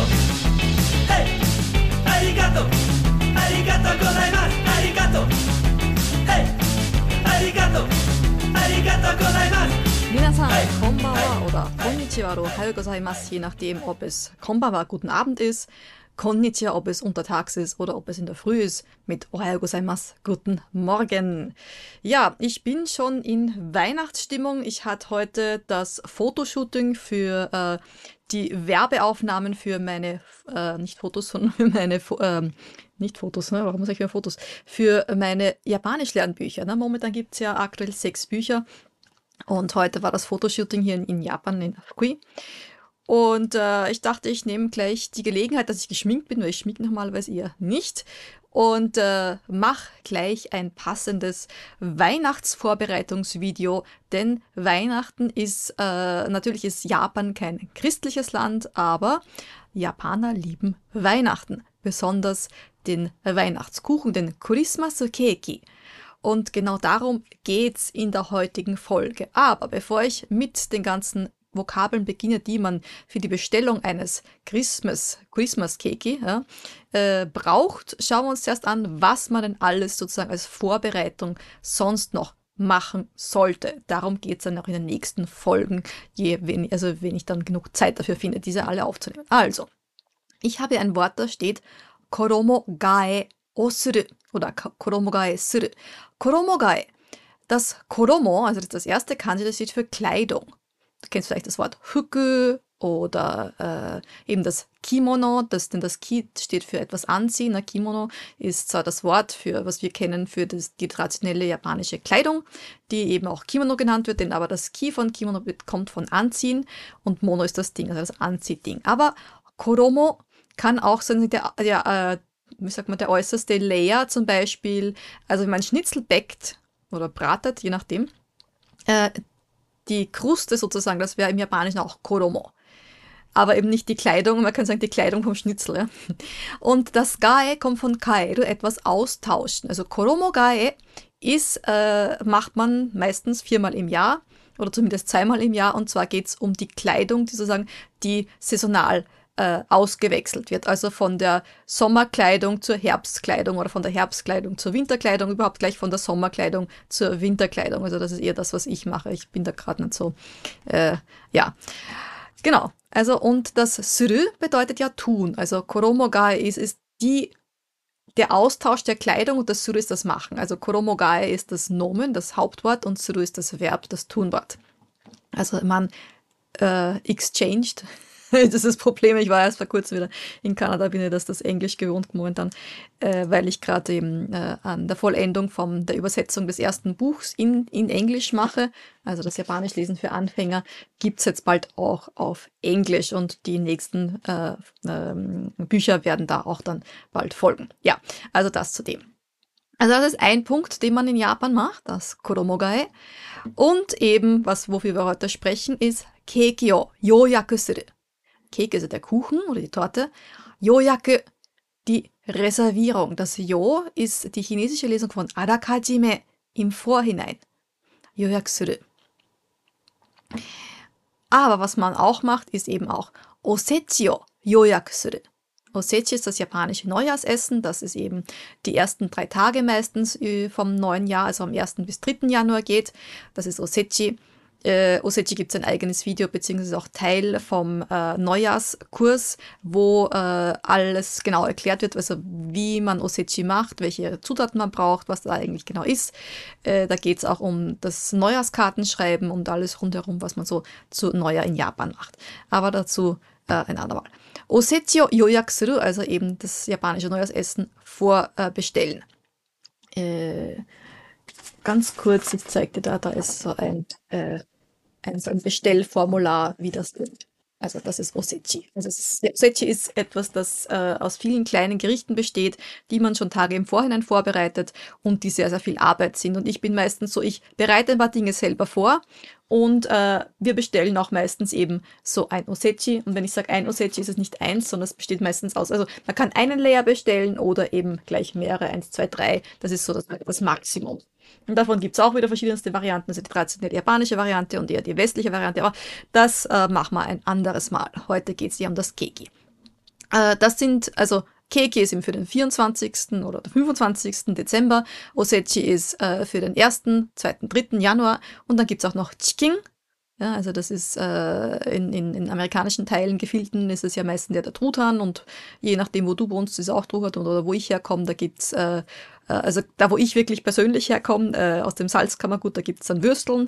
arigato. Hey, arigato. Arigato gozaimasu. Arigato. Hey, arigato. Arigato gozaimasu. Minasan, konbanwa oder konnichiwa, ohayou gozaimasu, je nachdem, ob es konbanwa, guten Abend ist, konnichiwa, ob es untertags ist oder ob es in der Früh ist, mit ohayou gozaimasu, guten Morgen. Ja, ich bin schon in Weihnachtsstimmung. Ich hatte heute das Fotoshooting für die Werbeaufnahmen für meine, nicht Fotos, sondern für meine, nicht Fotos, ne? Warum sage ich für Fotos? Für meine Japanisch-Lernbücher. Ne? Momentan gibt es ja aktuell 6 Bücher. Und heute war das Fotoshooting hier in Japan, in Fukui. Und ich dachte, ich nehme gleich die Gelegenheit, dass ich geschminkt bin, weil ich schminke normalerweise eher nicht. Und mache gleich ein passendes Weihnachtsvorbereitungsvideo. Denn Weihnachten ist, natürlich ist Japan kein christliches Land, aber Japaner lieben Weihnachten. Besonders den Weihnachtskuchen, den Christmas Keiki. Und genau darum geht's in der heutigen Folge. Aber bevor ich mit den ganzen Vokabeln beginne, die man für die Bestellung eines Christmas Keiki braucht, schauen wir uns zuerst an, was man denn alles sozusagen als Vorbereitung sonst noch machen sollte. Darum geht's dann auch in den nächsten Folgen, wenn ich dann genug Zeit dafür finde, diese alle aufzunehmen. Also, ich habe ein Wort, da steht Koromogae o suru oder Koromogae suru. Koromogae. Das Koromo, also das erste Kanji, das steht für Kleidung. Du kennst vielleicht das Wort Fuku oder eben das Kimono, denn das Ki steht für etwas anziehen. Na, Kimono ist zwar das Wort für, was wir kennen, für die traditionelle japanische Kleidung, die eben auch Kimono genannt wird, denn aber das Ki von Kimono kommt von Anziehen und Mono ist das Ding, also das Anziehding. Aber Koromo kann auch sein, wie sagt man, der äußerste Layer zum Beispiel, also wenn man Schnitzel backt oder bratet, je nachdem, die Kruste sozusagen, das wäre im Japanischen auch Koromo. Aber eben nicht die Kleidung, man kann sagen die Kleidung vom Schnitzel. Ja. Und das Gae kommt von Kaeru, etwas austauschen. Also Koromo Gae macht man meistens 4-mal im Jahr oder zumindest 2-mal im Jahr. Und zwar geht es um die Kleidung, die saisonal ausgewechselt wird. Also von der Sommerkleidung zur Herbstkleidung oder von der Herbstkleidung zur Winterkleidung, überhaupt gleich von der Sommerkleidung zur Winterkleidung. Also das ist eher das, was ich mache. Ich bin da gerade nicht so, ja. Genau. Also und das Suru bedeutet ja tun. Also Koromogae ist der Austausch der Kleidung und das Suru ist das Machen. Also Koromogae ist das Nomen, das Hauptwort und Suru ist das Verb, das Tunwort. Also man exchanged. Das ist das Problem, ich war erst vor kurzem wieder in Kanada, bin ich das Englisch gewohnt momentan, weil ich gerade eben an der Vollendung der Übersetzung des ersten Buchs in Englisch mache. Also das Japanisch lesen für Anfänger gibt's jetzt bald auch auf Englisch und die nächsten Bücher werden da auch dann bald folgen. Ja, also das zu dem. Also das ist ein Punkt, den man in Japan macht, das Koromogae. Und eben, wofür wir heute sprechen, ist Keiki o yoyaku suru. Kek, also der Kuchen oder die Torte. Yoyaku, die Reservierung. Das Yo ist die chinesische Lesung von Arakajime, im Vorhinein. Yoyaku suru. Aber was man auch macht, ist eben auch Osechi o yoyaku suru. Osechi ist das japanische Neujahrsessen. Das ist eben die ersten 3 Tage meistens vom neuen Jahr, also am 1. bis 3. Januar geht. Das ist Osechi. Osechi gibt es ein eigenes Video, beziehungsweise auch Teil vom Neujahrskurs, wo alles genau erklärt wird, also wie man Osechi macht, welche Zutaten man braucht, was da eigentlich genau ist. Da geht es auch um das Neujahrskartenschreiben und alles rundherum, was man so zu Neujahr in Japan macht. Aber dazu ein andermal. Osechi o yoyaku suru, also eben das japanische Neujahrsessen vorbestellen. Ganz kurz, ich zeige dir da ist so ein Bestellformular, wie das wird. Also das ist Osechi. Also Osechi ist etwas, das aus vielen kleinen Gerichten besteht, die man schon Tage im Vorhinein vorbereitet und die sehr, sehr viel Arbeit sind. Und ich bin meistens so, ich bereite ein paar Dinge selber vor und wir bestellen auch meistens eben so ein Osechi. Und wenn ich sage ein Osechi, ist es nicht eins, sondern es besteht meistens aus. Also man kann einen Layer bestellen oder eben gleich mehrere, 1, 2, 3. Das ist so das Maximum. Und davon gibt es auch wieder verschiedenste Varianten, also die traditionelle japanische Variante und eher die westliche Variante, aber das machen wir ein anderes Mal. Heute geht es ja um das Keiki. Das sind, also Keiki ist eben für den 24. oder 25. Dezember, Osechi ist für den 1., 2., 3. Januar und dann gibt's auch noch Chikin. Ja, also das ist in amerikanischen Teilen, Gefilden, ist es ja meistens der Truthahn und je nachdem, wo du wohnst, ist auch Truthahn oder wo ich herkomme, da gibt's also da, wo ich wirklich persönlich herkomme, aus dem Salzkammergut, da gibt's dann Würsteln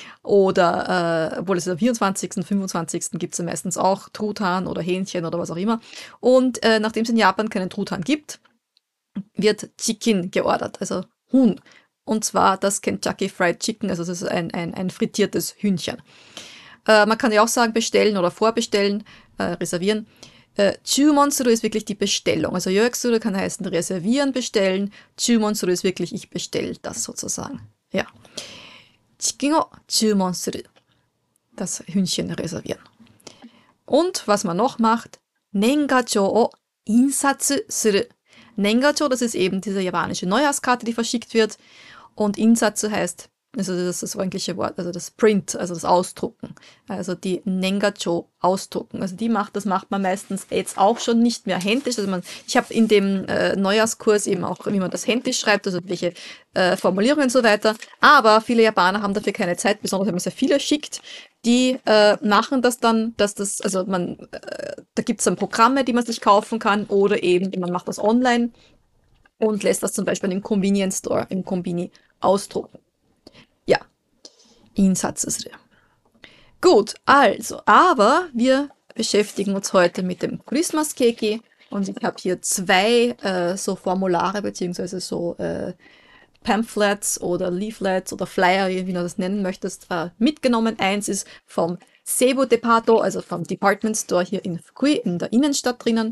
oder, obwohl es am 24., 25. gibt's ja meistens auch Truthahn oder Hähnchen oder was auch immer. Und nachdem es in Japan keinen Truthahn gibt, wird Chicken geordert, also Huhn. Und zwar das Kentucky Fried Chicken, also das ist ein frittiertes Hühnchen. Man kann ja auch sagen bestellen oder vorbestellen, reservieren. Chumon suru ist wirklich die Bestellung. Also Yoyakusuru kann heißen reservieren, bestellen. Chumon suru ist wirklich ich bestelle das sozusagen. Ja. Chicken o chumon suru. Das Hühnchen reservieren. Und was man noch macht, Nengacho o insatsu suru. Nengacho, das ist eben diese japanische Neujahrskarte, die verschickt wird. Und Insatsu heißt, also das ist das eigentliche Wort, also das Print, also das Ausdrucken. Also die Nengacho ausdrucken. Also das macht man meistens jetzt auch schon nicht mehr händisch. Also ich habe in dem Neujahrskurs eben auch, wie man das händisch schreibt, also welche Formulierungen und so weiter. Aber viele Japaner haben dafür keine Zeit, besonders wenn man sehr viele schickt. Die machen das dann, dass das, also da gibt es dann Programme, die man sich kaufen kann oder eben man macht das online und lässt das zum Beispiel im Convenience Store, im Konbini ausdrucken. Ja, Insatsu. Gut, also, aber wir beschäftigen uns heute mit dem Christmas Keiki und ich habe hier zwei so Formulare beziehungsweise so Pamphlets oder Leaflets oder Flyer, wie du das nennen möchtest, mitgenommen. Eins ist vom Seibu Departo, also vom Department Store hier in Fukui in der Innenstadt drinnen.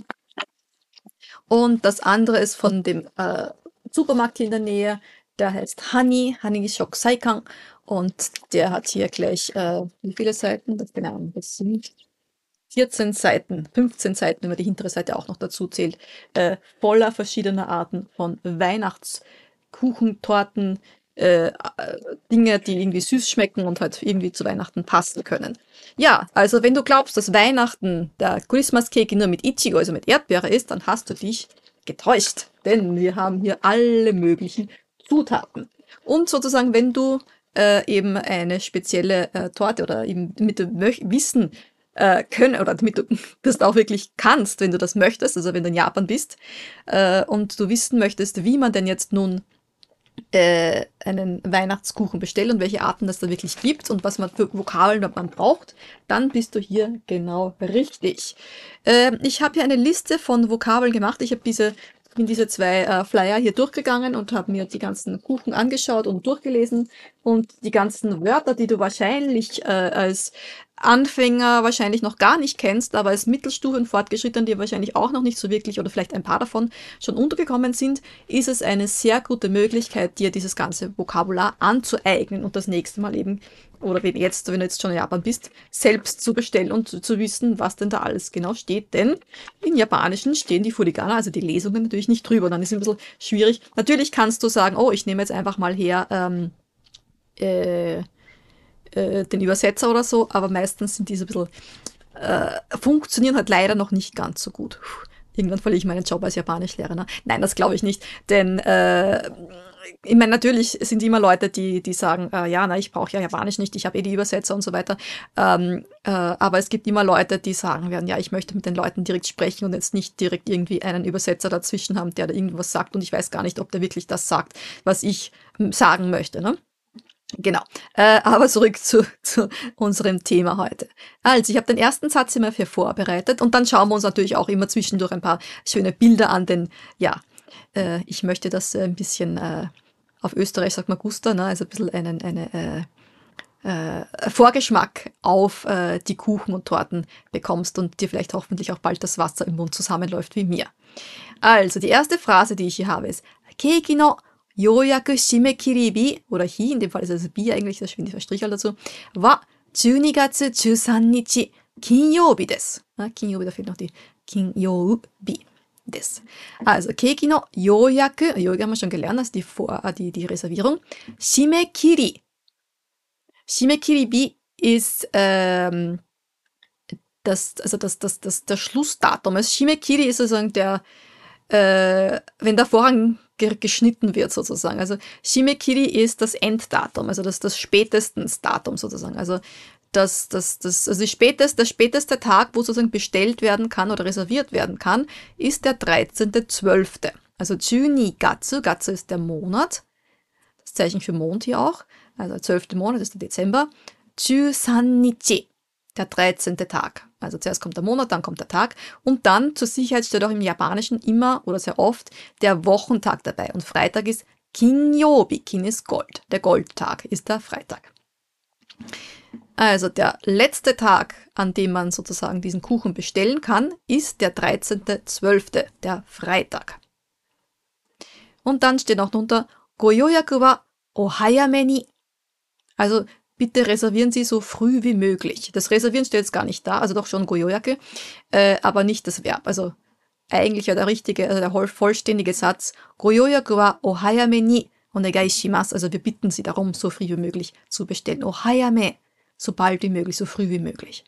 Und das andere ist von dem Supermarkt hier in der Nähe, der heißt Honey Shok Saikan. Und der hat hier gleich, wie viele Seiten? Das sind 14 Seiten, 15 Seiten, wenn man die hintere Seite auch noch dazu zählt, voller verschiedener Arten von Weihnachtskuchen, Torten, Dinge, die irgendwie süß schmecken und halt irgendwie zu Weihnachten passen können. Ja, also wenn du glaubst, dass Weihnachten der Christmas Cake nur mit Ichigo, also mit Erdbeere ist, dann hast du dich getäuscht. Denn wir haben hier alle möglichen Zutaten. Und sozusagen, wenn du eben eine spezielle Torte oder eben damit du wissen können oder damit du das auch wirklich kannst, wenn du das möchtest, also wenn du in Japan bist und du wissen möchtest, wie man denn jetzt nun einen Weihnachtskuchen bestellt und welche Arten es da wirklich gibt und was man für Vokabeln man braucht, dann bist du hier genau richtig. Ich habe hier eine Liste von Vokabeln gemacht. Ich bin diese zwei Flyer hier durchgegangen und habe mir die ganzen Kuchen angeschaut und durchgelesen und die ganzen Wörter, die du wahrscheinlich als Anfänger wahrscheinlich noch gar nicht kennst, aber als Mittelstufe und Fortgeschritten, die wahrscheinlich auch noch nicht so wirklich oder vielleicht ein paar davon schon untergekommen sind, ist es eine sehr gute Möglichkeit, dir dieses ganze Vokabular anzueignen und das nächste Mal eben, oder wenn du jetzt schon in Japan bist, selbst zu bestellen und zu wissen, was denn da alles genau steht. Denn im Japanischen stehen die Furigana, also die Lesungen, natürlich nicht drüber. Dann ist es ein bisschen schwierig. Natürlich kannst du sagen, oh, ich nehme jetzt einfach mal her den Übersetzer oder so, aber meistens sind diese ein bisschen, funktionieren halt leider noch nicht ganz so gut. Irgendwann verliere ich meinen Job als Japanischlehrer. Ne? Nein, das glaube ich nicht, denn ich meine, natürlich sind immer Leute, die sagen, ja, na, ich brauche ja Japanisch nicht, ich habe die Übersetzer und so weiter. Aber es gibt immer Leute, die sagen werden, ja, ich möchte mit den Leuten direkt sprechen und jetzt nicht direkt irgendwie einen Übersetzer dazwischen haben, der da irgendwas sagt und ich weiß gar nicht, ob der wirklich das sagt, was ich sagen möchte. Ne? Genau, aber zurück zu unserem Thema heute. Also, ich habe den ersten Satz immer hier vorbereitet und dann schauen wir uns natürlich auch immer zwischendurch ein paar schöne Bilder an, denn ja, ich möchte das ein bisschen, auf Österreich sagt man Guster, ne? Also ein bisschen einen Vorgeschmack auf die Kuchen und Torten bekommst und dir vielleicht hoffentlich auch bald das Wasser im Mund zusammenläuft wie mir. Also, die erste Phrase, die ich hier habe, ist Keiki no Yoyaku Shimekiri Bi, oder Hi, in dem Fall ist es Bi eigentlich, das finde ich ein Strichel dazu, wa 12月13日 Kinyoubi desu. Kinyoubi, da fehlt noch die Kinyoubi desu. Also, Keiki no Yoyaku, Yoyaku haben wir schon gelernt, das ist die Reservierung. Shimekiri. Shimekiri Bi ist das Schlussdatum. Also Shimekiri ist sozusagen wenn der Vorhang geschnitten wird sozusagen. Also Shimekiri ist das Enddatum, also das spätestens Datum sozusagen. Also also der späteste Tag, wo sozusagen bestellt werden kann oder reserviert werden kann, ist der 13.12. Also Juni Gatsu, Gatsu ist der Monat, das Zeichen für Mond hier auch, also der 12. Monat ist der Dezember. Jusan Nichi, der 13. Tag. Also zuerst kommt der Monat, dann kommt der Tag und dann zur Sicherheit steht auch im Japanischen immer oder sehr oft der Wochentag dabei. Und Freitag ist Kinyobi, Kin ist Gold. Der Goldtag ist der Freitag. Also der letzte Tag, an dem man sozusagen diesen Kuchen bestellen kann, ist der 13.12., der Freitag. Und dann steht noch drunter, Goyoyaku wa ohayame ni. Also bitte reservieren Sie so früh wie möglich. Das Reservieren steht jetzt gar nicht da, also doch schon Goyoyaku, aber nicht das Verb. Also eigentlich ja der richtige, also der vollständige Satz, Goyoyaku wa ohayame ni onegai shimasu. Also wir bitten Sie darum, so früh wie möglich zu bestellen. Ohayame, so bald wie möglich, so früh wie möglich.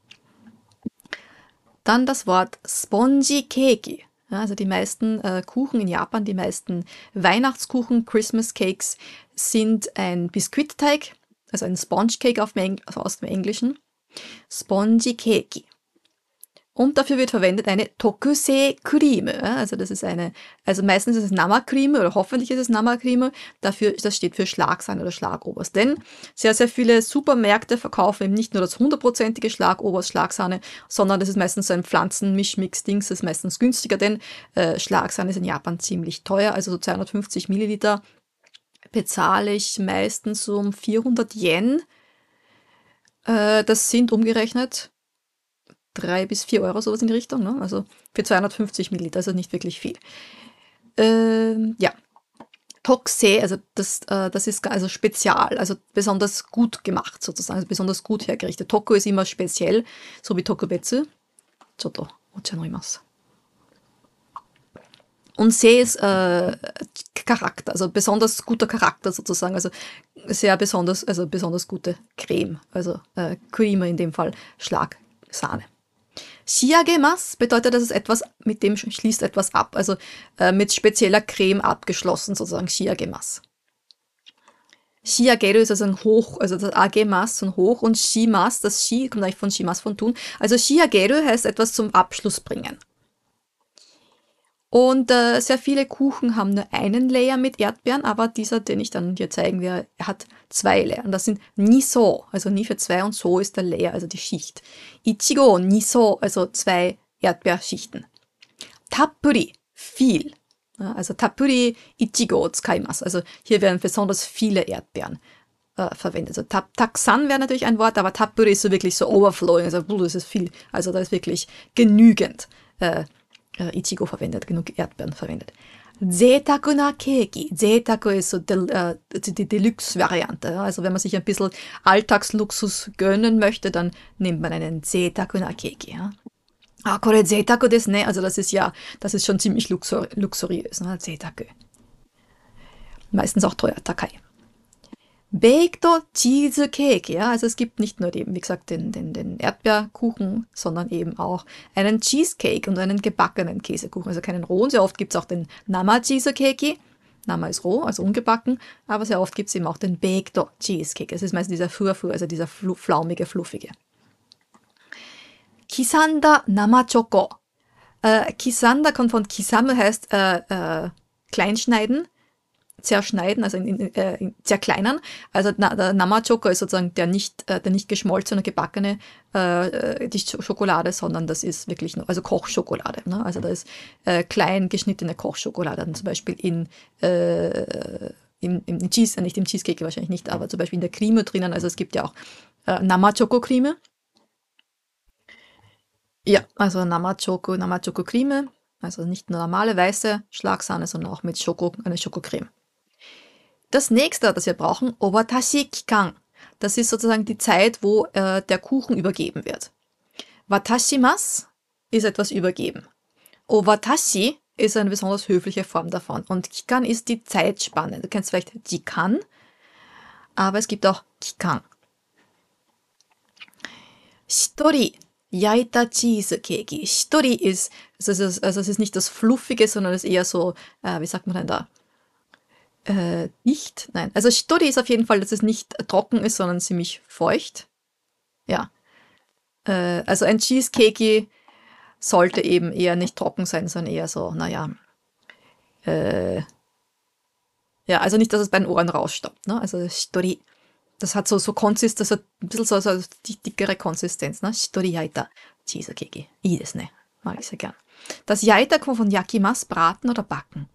Dann das Wort Spongy Keki. Ja, also die meisten Kuchen in Japan, die meisten Weihnachtskuchen, Christmas Cakes, sind ein Biskuitteig, also ein Sponge Cake also aus dem Englischen. Spongy Keki. Und dafür wird verwendet eine Tokusei Cream. Also das ist also meistens ist es Nama-Cream oder hoffentlich ist es Nama-Cream. Das steht für Schlagsahne oder Schlagoberst. Denn sehr, sehr viele Supermärkte verkaufen eben nicht nur das 100%ige Schlagoberst, Schlagsahne, sondern das ist meistens so ein Pflanzenmischmix-Dings, das ist meistens günstiger, denn Schlagsahne ist in Japan ziemlich teuer. Also so 250 Milliliter bezahle ich meistens um 400 Yen. Das sind umgerechnet 3 bis 4 Euro, sowas in die Richtung, ne? Also für 250 Milliliter, also nicht wirklich viel. Ja. Tokusei, also das ist also spezial, also besonders gut gemacht sozusagen, also besonders gut hergerichtet. Toku ist immer speziell, so wie Tokubetsu. Choto, ocha noimasu. Und Sei ist Charakter, also besonders guter Charakter sozusagen, also besonders gute Creme, also Creamer in dem Fall, Schlagsahne. Shiagemas bedeutet, dass es mit dem schließt etwas ab, also mit spezieller Creme abgeschlossen, sozusagen Shiagemas. Shiageru ist also ein Hoch, also das Agemas, so ein Hoch, und Shimas, das Shi kommt eigentlich von Shimas, von tun. Also Shiageru heißt etwas zum Abschluss bringen. Und sehr viele Kuchen haben nur einen Layer mit Erdbeeren, aber dieser, den ich dann hier zeigen werde, hat 2 Layer. Und das sind Niso, also nie für 2 und So ist der Layer, also die Schicht. Ichigo, Niso, also 2 Erdbeerschichten. Tappuri, viel. Ja, also Tappuri Ichigo tsukaimasu. Also hier werden besonders viele Erdbeeren verwendet. Also Taksan wäre natürlich ein Wort, aber Tappuri ist so wirklich so overflowing, also das ist viel. Also da ist wirklich genügend Ichigo verwendet, genug Erdbeeren verwendet. Zeitaku na Keki. Zeitaku ist so die Deluxe-Variante. Also wenn man sich ein bisschen Alltagsluxus gönnen möchte, dann nimmt man einen Zeitaku na Keki. Ja. Kore Zeitaku desu ne. Also das ist schon ziemlich luxuriös. Ne? Zeitaku. Meistens auch teuer, Takai. Baked Cheesecake, ja, also es gibt nicht nur wie gesagt, den Erdbeerkuchen, sondern eben auch einen Cheesecake und einen gebackenen Käsekuchen, also keinen rohen. Sehr oft gibt es auch den Nama Cheesecake. Nama ist roh, also ungebacken, aber sehr oft gibt es eben auch den Baked Cheesecake. Es ist meistens dieser Furfur, also dieser flaumige, fluffige. Kisanda Nama Choco. Kisanda kommt von Kisamu, heißt kleinschneiden. Zerschneiden, also zerkleinern. Also der Namachoko ist sozusagen der nicht geschmolzene, gebackene die Schokolade, sondern das ist wirklich nur, also Kochschokolade. Ne? Also da ist klein geschnittene Kochschokolade, zum Beispiel im Cheese, nicht im Cheesecake wahrscheinlich nicht, aber zum Beispiel in der Creme drinnen. Also es gibt ja auch Namachoko-Creme. Ja, also Namachoko-Creme, also nicht nur normale weiße Schlagsahne, sondern auch mit eine Schokocreme. Das nächste, das wir brauchen, Owatashi Kikan. Das ist sozusagen die Zeit, wo der Kuchen übergeben wird. Watashimas ist etwas übergeben. Owatashi ist eine besonders höfliche Form davon. Und Kikan ist die Zeitspanne. Du kennst vielleicht Jikan, aber es gibt auch Kikan. Shitori Yaita Cheesecake. Shitori ist, also es ist nicht das Fluffige, sondern es ist eher so, wie sagt man denn da? Dicht? Nein. Also Shitori ist auf jeden Fall, dass es nicht trocken ist, sondern ziemlich feucht. Ja. Also ein Cheesecake sollte eben eher nicht trocken sein, sondern eher so, naja. Ja, also nicht, dass es bei den Ohren rausstoppt, ne? Also Shitori. Das hat so Konsistenz, das hat ein bisschen so die dickere Konsistenz, ne? Shitori Yaita Cheesecake. I desu ne. Mag ich sehr gern. Das Yaita kommt von Yakimas, braten oder backen.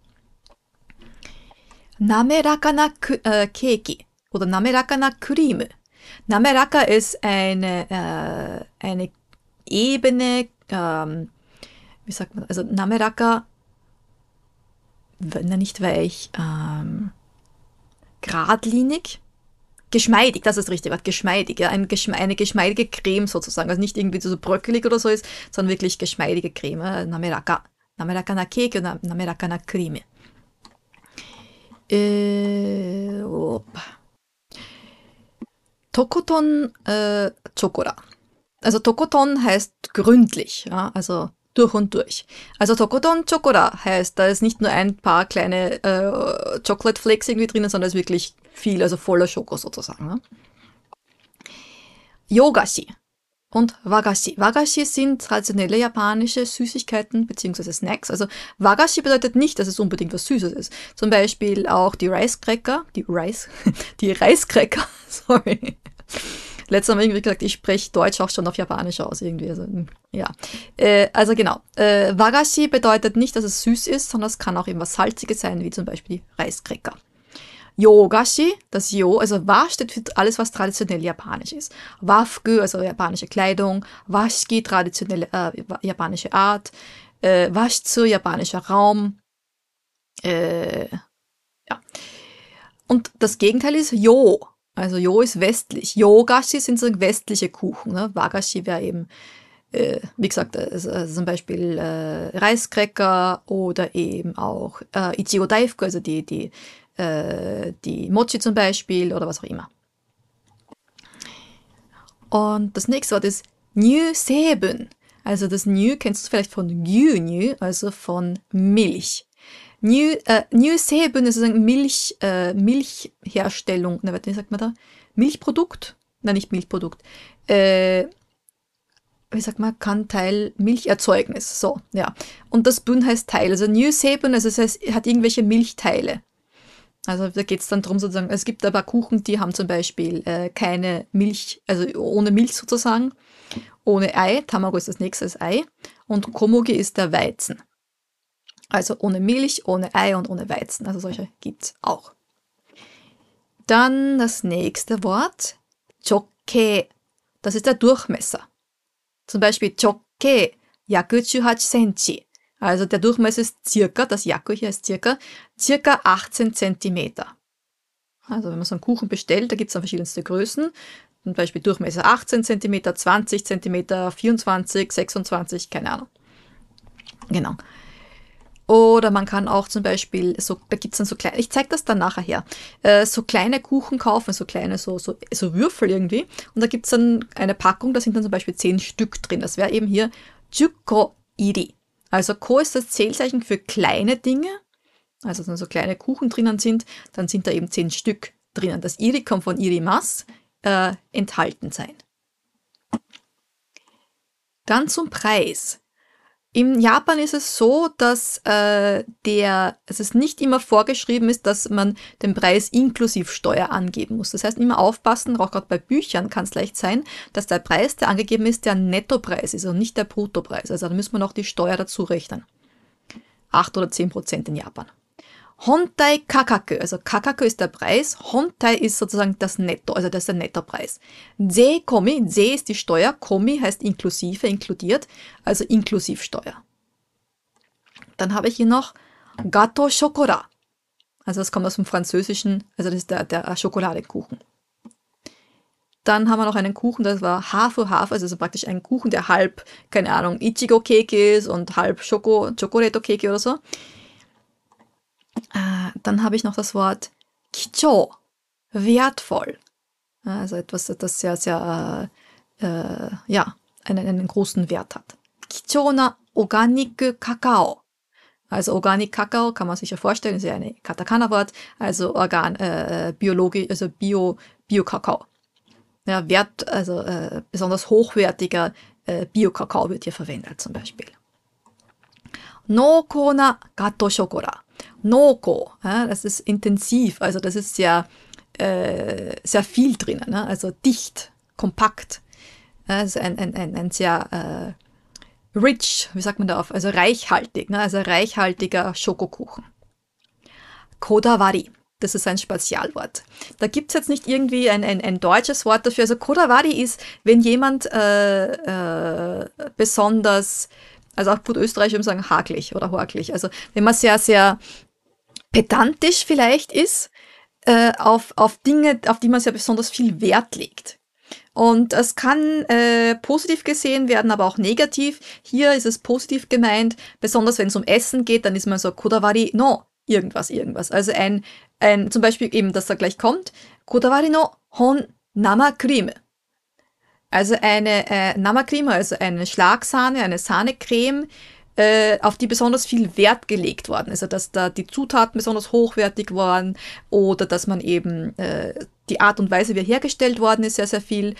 Nameraka na Keki oder Nameraka na Cream. Nameraka ist eine ebene, wie sagt man, also Nameraka, nicht weich, geradlinig, geschmeidig, das ist das richtige Wort, geschmeidig, ja, eine geschmeidige Creme sozusagen, also nicht irgendwie so bröckelig oder so ist, sondern wirklich geschmeidige Creme, Nameraka na Keki oder Nameraka na Cream. Tokoton Chokora. Also Tokoton heißt gründlich, ja, also durch und durch. Also Tokoton Chokora heißt, da ist nicht nur ein paar kleine Chocolate Flakes irgendwie drin, sondern es ist wirklich viel, also voller Schoko sozusagen. Ne? Yogashi und Wagashi. Wagashi sind traditionelle japanische Süßigkeiten bzw. Snacks. Also Wagashi bedeutet nicht, dass es unbedingt was Süßes ist. Zum Beispiel auch die Reiscracker, die Reiscracker, sorry. Letztes Mal irgendwie gesagt, ich spreche Deutsch auch schon auf Japanisch aus irgendwie. Also, ja. Also genau. Wagashi bedeutet nicht, dass es süß ist, sondern es kann auch irgendwas Salziges sein, wie zum Beispiel die Reiscracker. Yogashi, das Yo, also Wa steht für alles, was traditionell japanisch ist. Wafgu, also japanische Kleidung. Washiki, traditionelle japanische Art. Washitsu, japanischer Raum. Ja. Und das Gegenteil ist Yo. Also Jo ist westlich. Yogashi sind so westliche Kuchen. Ne? Wagashi wäre eben, wie gesagt, also zum Beispiel Reiskräcker oder eben auch Ichigo Daifuku, also die Mochi zum Beispiel oder was auch immer. Und das nächste Wort ist Nyu Seibun. Also das Nyu kennst du vielleicht von Gyunyu, also von Milch. Nyu Seibun ist sozusagen Milchherstellung. Na, wie sagt man da? Milchprodukt? Nein, nicht Milchprodukt. Wie sagt man? Kann Teil Milcherzeugnis. So, ja. Und das Bun heißt Teil. Also Nyu Seibun, also das heißt, hat irgendwelche Milchteile. Also da geht es dann darum sozusagen, es gibt aber Kuchen, die haben zum Beispiel keine Milch, also ohne Milch sozusagen, ohne Ei. Tamago ist das nächste, das Ei. Und Komugi ist der Weizen. Also ohne Milch, ohne Ei und ohne Weizen. Also solche gibt es auch. Dann das nächste Wort, Chokke. Das ist der Durchmesser. Zum Beispiel Chokke, 118 Senchi. Also der Durchmesser ist circa, das Yaku hier ist circa 18 Zentimeter. Also wenn man so einen Kuchen bestellt, da gibt es dann verschiedenste Größen. Zum Beispiel Durchmesser 18 Zentimeter, 20 Zentimeter, 24, 26, keine Ahnung. Genau. Oder man kann auch zum Beispiel, da gibt es dann so kleine, ich zeige das dann nachher her, so kleine Kuchen kaufen, so kleine, so Würfel irgendwie. Und da gibt es dann eine Packung, da sind dann zum Beispiel 10 Stück drin. Das wäre eben hier Juko Iri. Also Ko ist das Zählzeichen für kleine Dinge. Also wenn so kleine Kuchen drinnen sind, dann sind da eben 10 Stück drinnen. Das Iri kommt von Irimas, enthalten sein. Dann zum Preis. In Japan ist es so, dass es nicht immer vorgeschrieben ist, dass man den Preis inklusive Steuer angeben muss. Das heißt, immer aufpassen, auch gerade bei Büchern kann es leicht sein, dass der Preis, der angegeben ist, der Nettopreis ist und nicht der Bruttopreis. Also da müssen wir noch die Steuer dazu rechnen. 8 oder 10% in Japan. Hontai Kakaku, also Kakaku ist der Preis, Hontai ist sozusagen das Netto, also das ist der Nettopreis. Ze Komi, Ze ist die Steuer, Komi heißt inklusive, inkludiert, also inklusiv Steuer. Dann habe ich hier noch Gâteau Chocolat, also das kommt aus dem Französischen, also das ist der Schokoladekuchen. Dann haben wir noch einen Kuchen, das war Hafu-Hafu, also praktisch ein Kuchen, der halb, keine Ahnung, Ichigo-Keke ist und halb Chocolate-Keke oder so. Dann habe ich noch das Wort Kichou, wertvoll. Also etwas, das sehr, sehr, einen großen Wert hat. Kichona Organic Kakao. Also Organic Kakao kann man sich ja vorstellen, ist ja ein Katakana-Wort, also biologisch, also Bio-Kakao. Ja, besonders hochwertiger Bio-Kakao wird hier verwendet zum Beispiel. Nokona Gato Shokora. Noko, ja, das ist intensiv, also das ist sehr viel drinnen, ne? Also dicht, kompakt. Also ein sehr rich, wie sagt man da auf, also reichhaltig, ne? Also reichhaltiger Schokokuchen. Kodawari, das ist ein Spezialwort. Da gibt es jetzt nicht irgendwie ein deutsches Wort dafür. Also Kodawari ist, wenn jemand besonders, also auch gut Österreich würde sagen, hakelig oder horkelig. Also wenn man sehr, sehr pedantisch vielleicht ist, auf Dinge, auf die man sehr besonders viel Wert legt. Und es kann positiv gesehen werden, aber auch negativ. Hier ist es positiv gemeint, besonders wenn es um Essen geht, dann ist man so Kodawari no irgendwas. Also zum Beispiel eben, dass da gleich kommt, Kodawari no hon Namakrime. Also eine Namakrime, also eine Schlagsahne, eine Sahnecreme, auf die besonders viel Wert gelegt worden ist. Also dass da die Zutaten besonders hochwertig waren oder dass man eben die Art und Weise, wie er hergestellt worden ist, sehr, sehr viel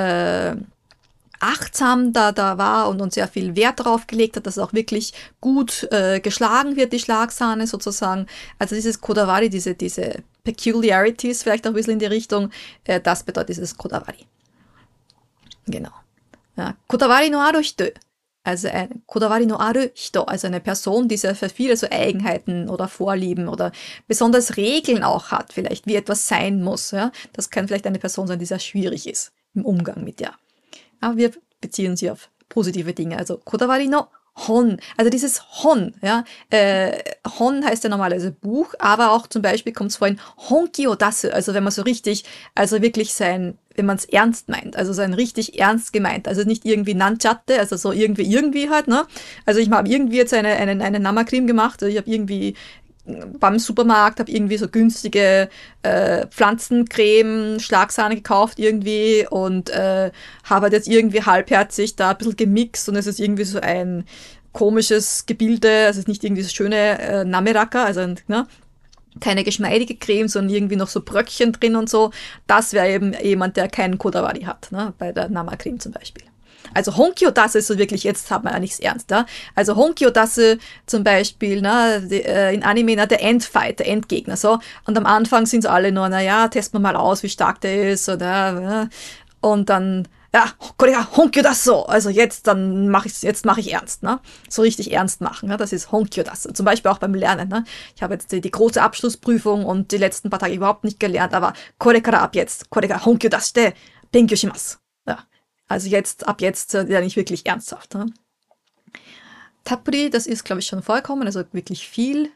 achtsam da war und sehr viel Wert darauf gelegt hat, dass es auch wirklich gut geschlagen wird, die Schlagsahne sozusagen. Also dieses Kodawari, diese Peculiarities, vielleicht auch ein bisschen in die Richtung, das bedeutet dieses Kodawari. Genau. Ja. Kodawari no aru hito. Also ein Kodawari no aru hito, also eine Person, die sehr viele so Eigenheiten oder Vorlieben oder besonders Regeln auch hat, vielleicht wie etwas sein muss. Ja? Das kann vielleicht eine Person sein, die sehr schwierig ist im Umgang mit der. Aber wir beziehen sie auf positive Dinge. Also Kodawari no Hon, also dieses Hon, ja, Hon heißt ja normalerweise Buch, aber auch zum Beispiel kommt es vorhin Honki o dasu, also wenn man so richtig, also wirklich wenn man es ernst meint, also sein richtig ernst gemeint, also nicht irgendwie Nanchatte, also so irgendwie halt, ne, also ich habe irgendwie jetzt eine Namacreme gemacht, also ich habe irgendwie beim Supermarkt, habe irgendwie so günstige Pflanzencreme, Schlagsahne gekauft irgendwie und habe halt jetzt irgendwie halbherzig da ein bisschen gemixt und es ist irgendwie so ein komisches Gebilde, also es ist nicht irgendwie so schöne Nameraka, also ne, keine geschmeidige Creme, sondern irgendwie noch so Bröckchen drin und so. Das wäre eben jemand, der keinen Kodawari hat, ne, bei der Namacreme zum Beispiel. Also Honkyo Dasse ist so wirklich, jetzt hat man ja nichts ernst, ja. Also Honkyo Dasse zum Beispiel, ne, in Anime, der Endfight, der Endgegner, so. Und am Anfang sind sie alle nur, naja, testen wir mal aus, wie stark der ist, oder, ja. Und dann, ja, Honkyo Dasse, also jetzt mache ich ernst, ne. So richtig ernst machen, ne? Das ist Honkyo Dasse. Zum Beispiel auch beim Lernen, ne. Ich habe jetzt die große Abschlussprüfung und die letzten paar Tage überhaupt nicht gelernt, aber Korekara ab jetzt, Honkyo Dasse, Benkyou shimasu. Ja. Also ab jetzt ja nicht wirklich ernsthaft. Ne? Tappuri, das ist, glaube ich, schon vorgekommen, also wirklich viel.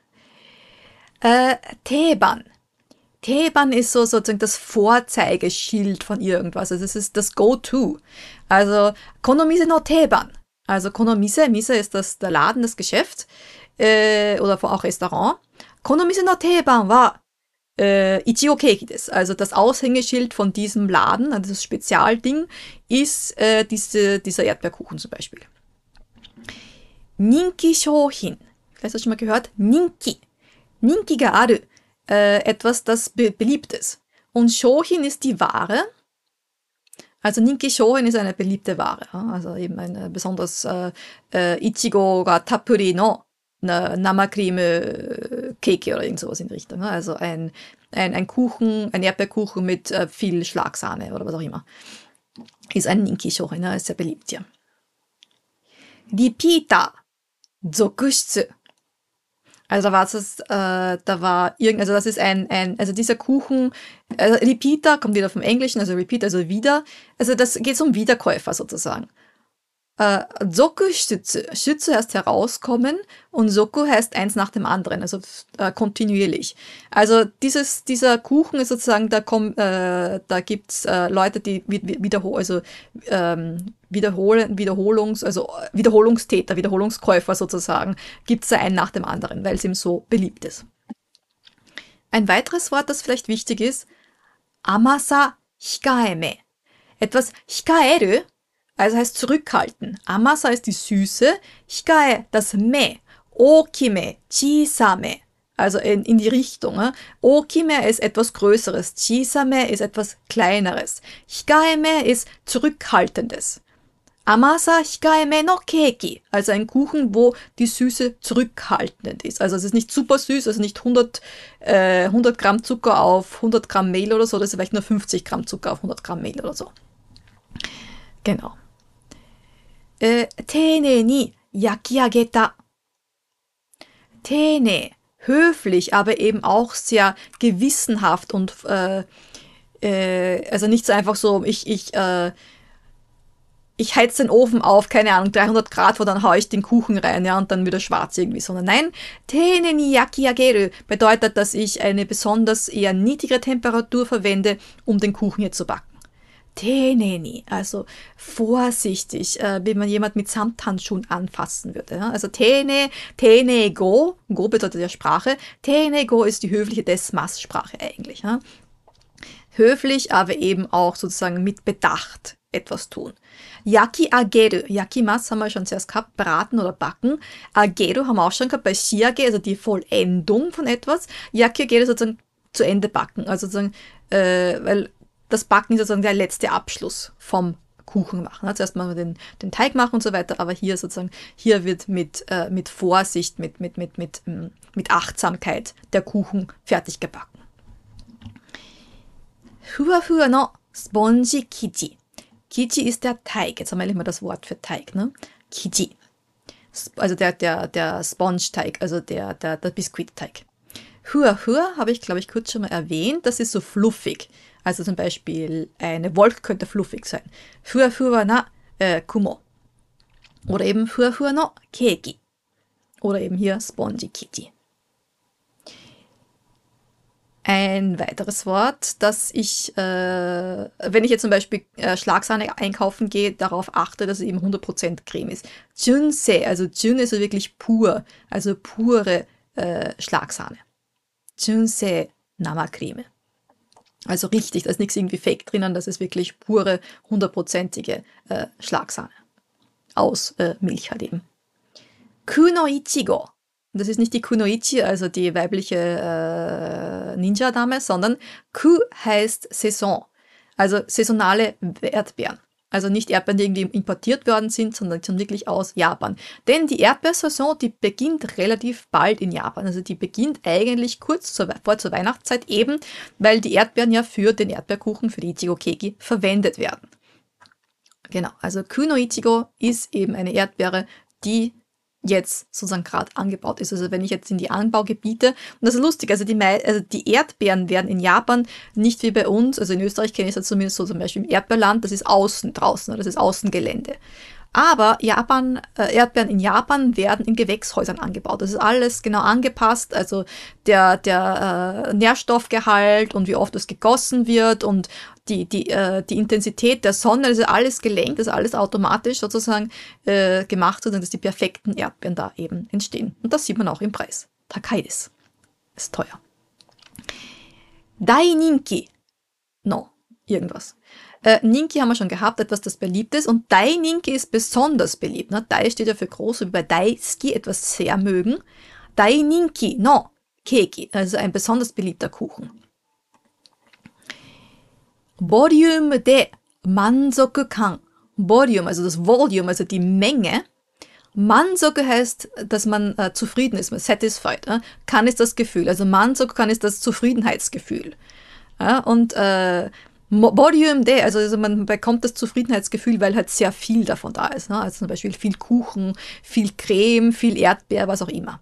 Teban. Teban ist so sozusagen das Vorzeigeschild von irgendwas. Also es ist das Go-To. Also Konomise no Teban. Also Konomise, Mise ist der Laden, das Geschäft oder auch Restaurant. Konomise no Teban wa Ichigo Keiki desu. Also das Aushängeschild von diesem Laden, also das Spezialding, ist dieser Erdbeerkuchen zum Beispiel. Ninki Shouhin. Vielleicht hast du schon mal gehört. Ninki. Ninki ga aru. Etwas, das beliebt ist. Und Shouhin ist die Ware. Also Ninki Shouhin ist eine beliebte Ware. Also eben eine besonders Ichigo ga tappuri no Namacreme Keke oder irgend sowas in die Richtung. Also ein Kuchen, ein Erdbeerkuchen mit viel Schlagsahne oder was auch immer. Ist ein Ninki Shouhin, ist sehr beliebt hier. Repeater, Zokushitsu. Also das ist also dieser Kuchen, also Repeater kommt wieder vom Englischen, also Repeat, also wieder. Also das geht um Wiederkäufer sozusagen. Zokushitsu. Shitsu heißt herauskommen und Soku heißt eins nach dem anderen, also kontinuierlich. Also dieser Kuchen ist sozusagen, da gibt's Leute, die Wiederholungstäter, Wiederholungskäufer sozusagen, gibt's da einen nach dem anderen, weil es ihm so beliebt ist. Ein weiteres Wort, das vielleicht wichtig ist, Amasa hikaeme. Etwas hikaeru, Also heißt zurückhalten. Amasa ist die Süße. Hikae, das Me. Okime, chisame. Also in die Richtung. Okime ist etwas Größeres. Chisame ist etwas Kleineres. Hikaeme ist Zurückhaltendes. Amasa hikaeme no Keki. Also ein Kuchen, wo die Süße zurückhaltend ist. Also es ist nicht super süß, also nicht 100 Gramm Zucker auf 100 Gramm Mehl oder so. Das ist vielleicht nur 50 Gramm Zucker auf 100 Gramm Mehl oder so. Genau. Tene ni yakiageta. Tene, höflich, aber eben auch sehr gewissenhaft und also nicht so einfach so, ich heiz den Ofen auf, keine Ahnung, 300 Grad, wo dann haue ich den Kuchen rein, ja, und dann wieder schwarz irgendwie, sondern nein, tene ni yakiageru bedeutet, dass ich eine besonders eher niedrigere Temperatur verwende, um den Kuchen hier zu backen. Teneni, also vorsichtig, wie man jemand mit Samthandschuhen anfassen würde. Ja? Also Tenego, Go bedeutet ja Sprache, Tenego ist die höfliche Desmas-Sprache eigentlich. Ja? Höflich, aber eben auch sozusagen mit Bedacht etwas tun. Yaki ageru, Yakimas haben wir schon zuerst gehabt, braten oder backen. Ageru haben wir auch schon gehabt bei Shiage, also die Vollendung von etwas. Yaki ageru sozusagen zu Ende backen, also sozusagen, weil das Backen ist sozusagen der letzte Abschluss vom Kuchen machen. Zuerst machen wir den Teig machen und so weiter, aber hier sozusagen, hier wird mit Vorsicht, mit Achtsamkeit der Kuchen fertig gebacken. Hua no Spongy Kiji. Kiji ist der Teig. Jetzt haben wir mal das Wort für Teig, ne? Kiji. Also der Sponge-Teig, also der Biskuitteig. Hua habe ich, glaube ich, kurz schon mal erwähnt. Das ist so fluffig. Also zum Beispiel eine Wolke könnte fluffig sein. Hua na kumo. Oder eben hua no keiki. Oder eben hier Spongy Kiji. Ein weiteres Wort, das ich, wenn ich jetzt zum Beispiel Schlagsahne einkaufen gehe, darauf achte, dass es eben 100% Creme ist. Junsei, also Jun ist wirklich pur, also pure Schlagsahne. Junsei Namacreme. Also richtig, da ist nichts irgendwie fake drinnen, das ist wirklich pure, 100%ige Schlagsahne. Aus Milch halt eben. Kuno Ichigo. Das ist nicht die Kunoichi, also die weibliche Ninja-Dame, sondern Ku heißt Saison. Also saisonale Erdbeeren. Also nicht Erdbeeren, die irgendwie importiert worden sind, sondern wirklich aus Japan. Denn die Erdbeersaison, die beginnt relativ bald in Japan. Also die beginnt eigentlich kurz vor zur Weihnachtszeit, eben weil die Erdbeeren ja für den Erdbeerkuchen, für die Ichigo-Keki verwendet werden. Genau, also Kuno Ichigo ist eben eine Erdbeere, die jetzt sozusagen gerade angebaut ist. Also wenn ich jetzt in die Anbaugebiete, und das ist lustig, also die Erdbeeren werden in Japan nicht wie bei uns, also in Österreich kenne ich es zumindest so, zum Beispiel im Erdbeerland, das ist außen draußen, das ist Außengelände. Aber Erdbeeren in Japan werden in Gewächshäusern angebaut. Das ist alles genau angepasst, also der Nährstoffgehalt und wie oft es gegossen wird und die Intensität der Sonne, das ist alles gelenkt, das ist alles automatisch sozusagen gemacht, sodass die perfekten Erdbeeren da eben entstehen. Und das sieht man auch im Preis. Takai desu. Ist teuer. Daininki no irgendwas. Ninki haben wir schon gehabt, etwas, das beliebt ist. Und Dai-Ninki ist besonders beliebt. Ne? Dai steht ja für groß, wie bei Daisuki, etwas sehr mögen. Dai-Ninki no Keki, also ein besonders beliebter Kuchen. Volume de Manzoku-kan. Volume, also das Volume, also die Menge. Manzoku heißt, dass man zufrieden ist, man satisfied. Kan ist das Gefühl, also Manzoku-kan ist das Zufriedenheitsgefühl. Und Volume de, also man bekommt das Zufriedenheitsgefühl, weil halt sehr viel davon da ist. Ne? Also zum Beispiel viel Kuchen, viel Creme, viel Erdbeer, was auch immer.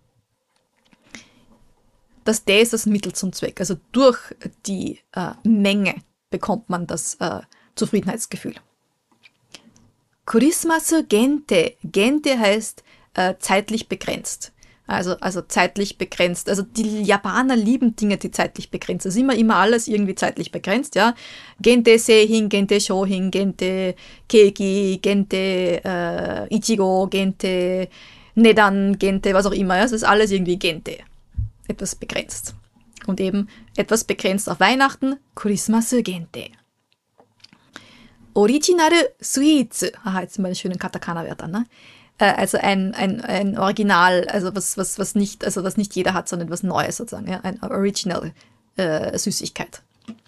Das de ist das Mittel zum Zweck. Also durch die Menge bekommt man das Zufriedenheitsgefühl. Kurismasu Gente. Gente heißt zeitlich begrenzt. Also zeitlich begrenzt. Also die Japaner lieben Dinge, die zeitlich begrenzt sind. Es ist immer alles irgendwie zeitlich begrenzt, ja. Gente Seihin, Gente Shouhin, Gente Keiki, Gente Ichigo, Gente Nedan, Gente, was auch immer. Ja. Es ist alles irgendwie Gente. Etwas begrenzt. Und eben etwas begrenzt auf Weihnachten, Kurismasu Gente. Original Sweets. Aha, jetzt sind meine schönen Katakana-Wörter, ne? Also ein Original, also was nicht jeder hat, sondern was Neues sozusagen, ja? Ein Original Süßigkeit.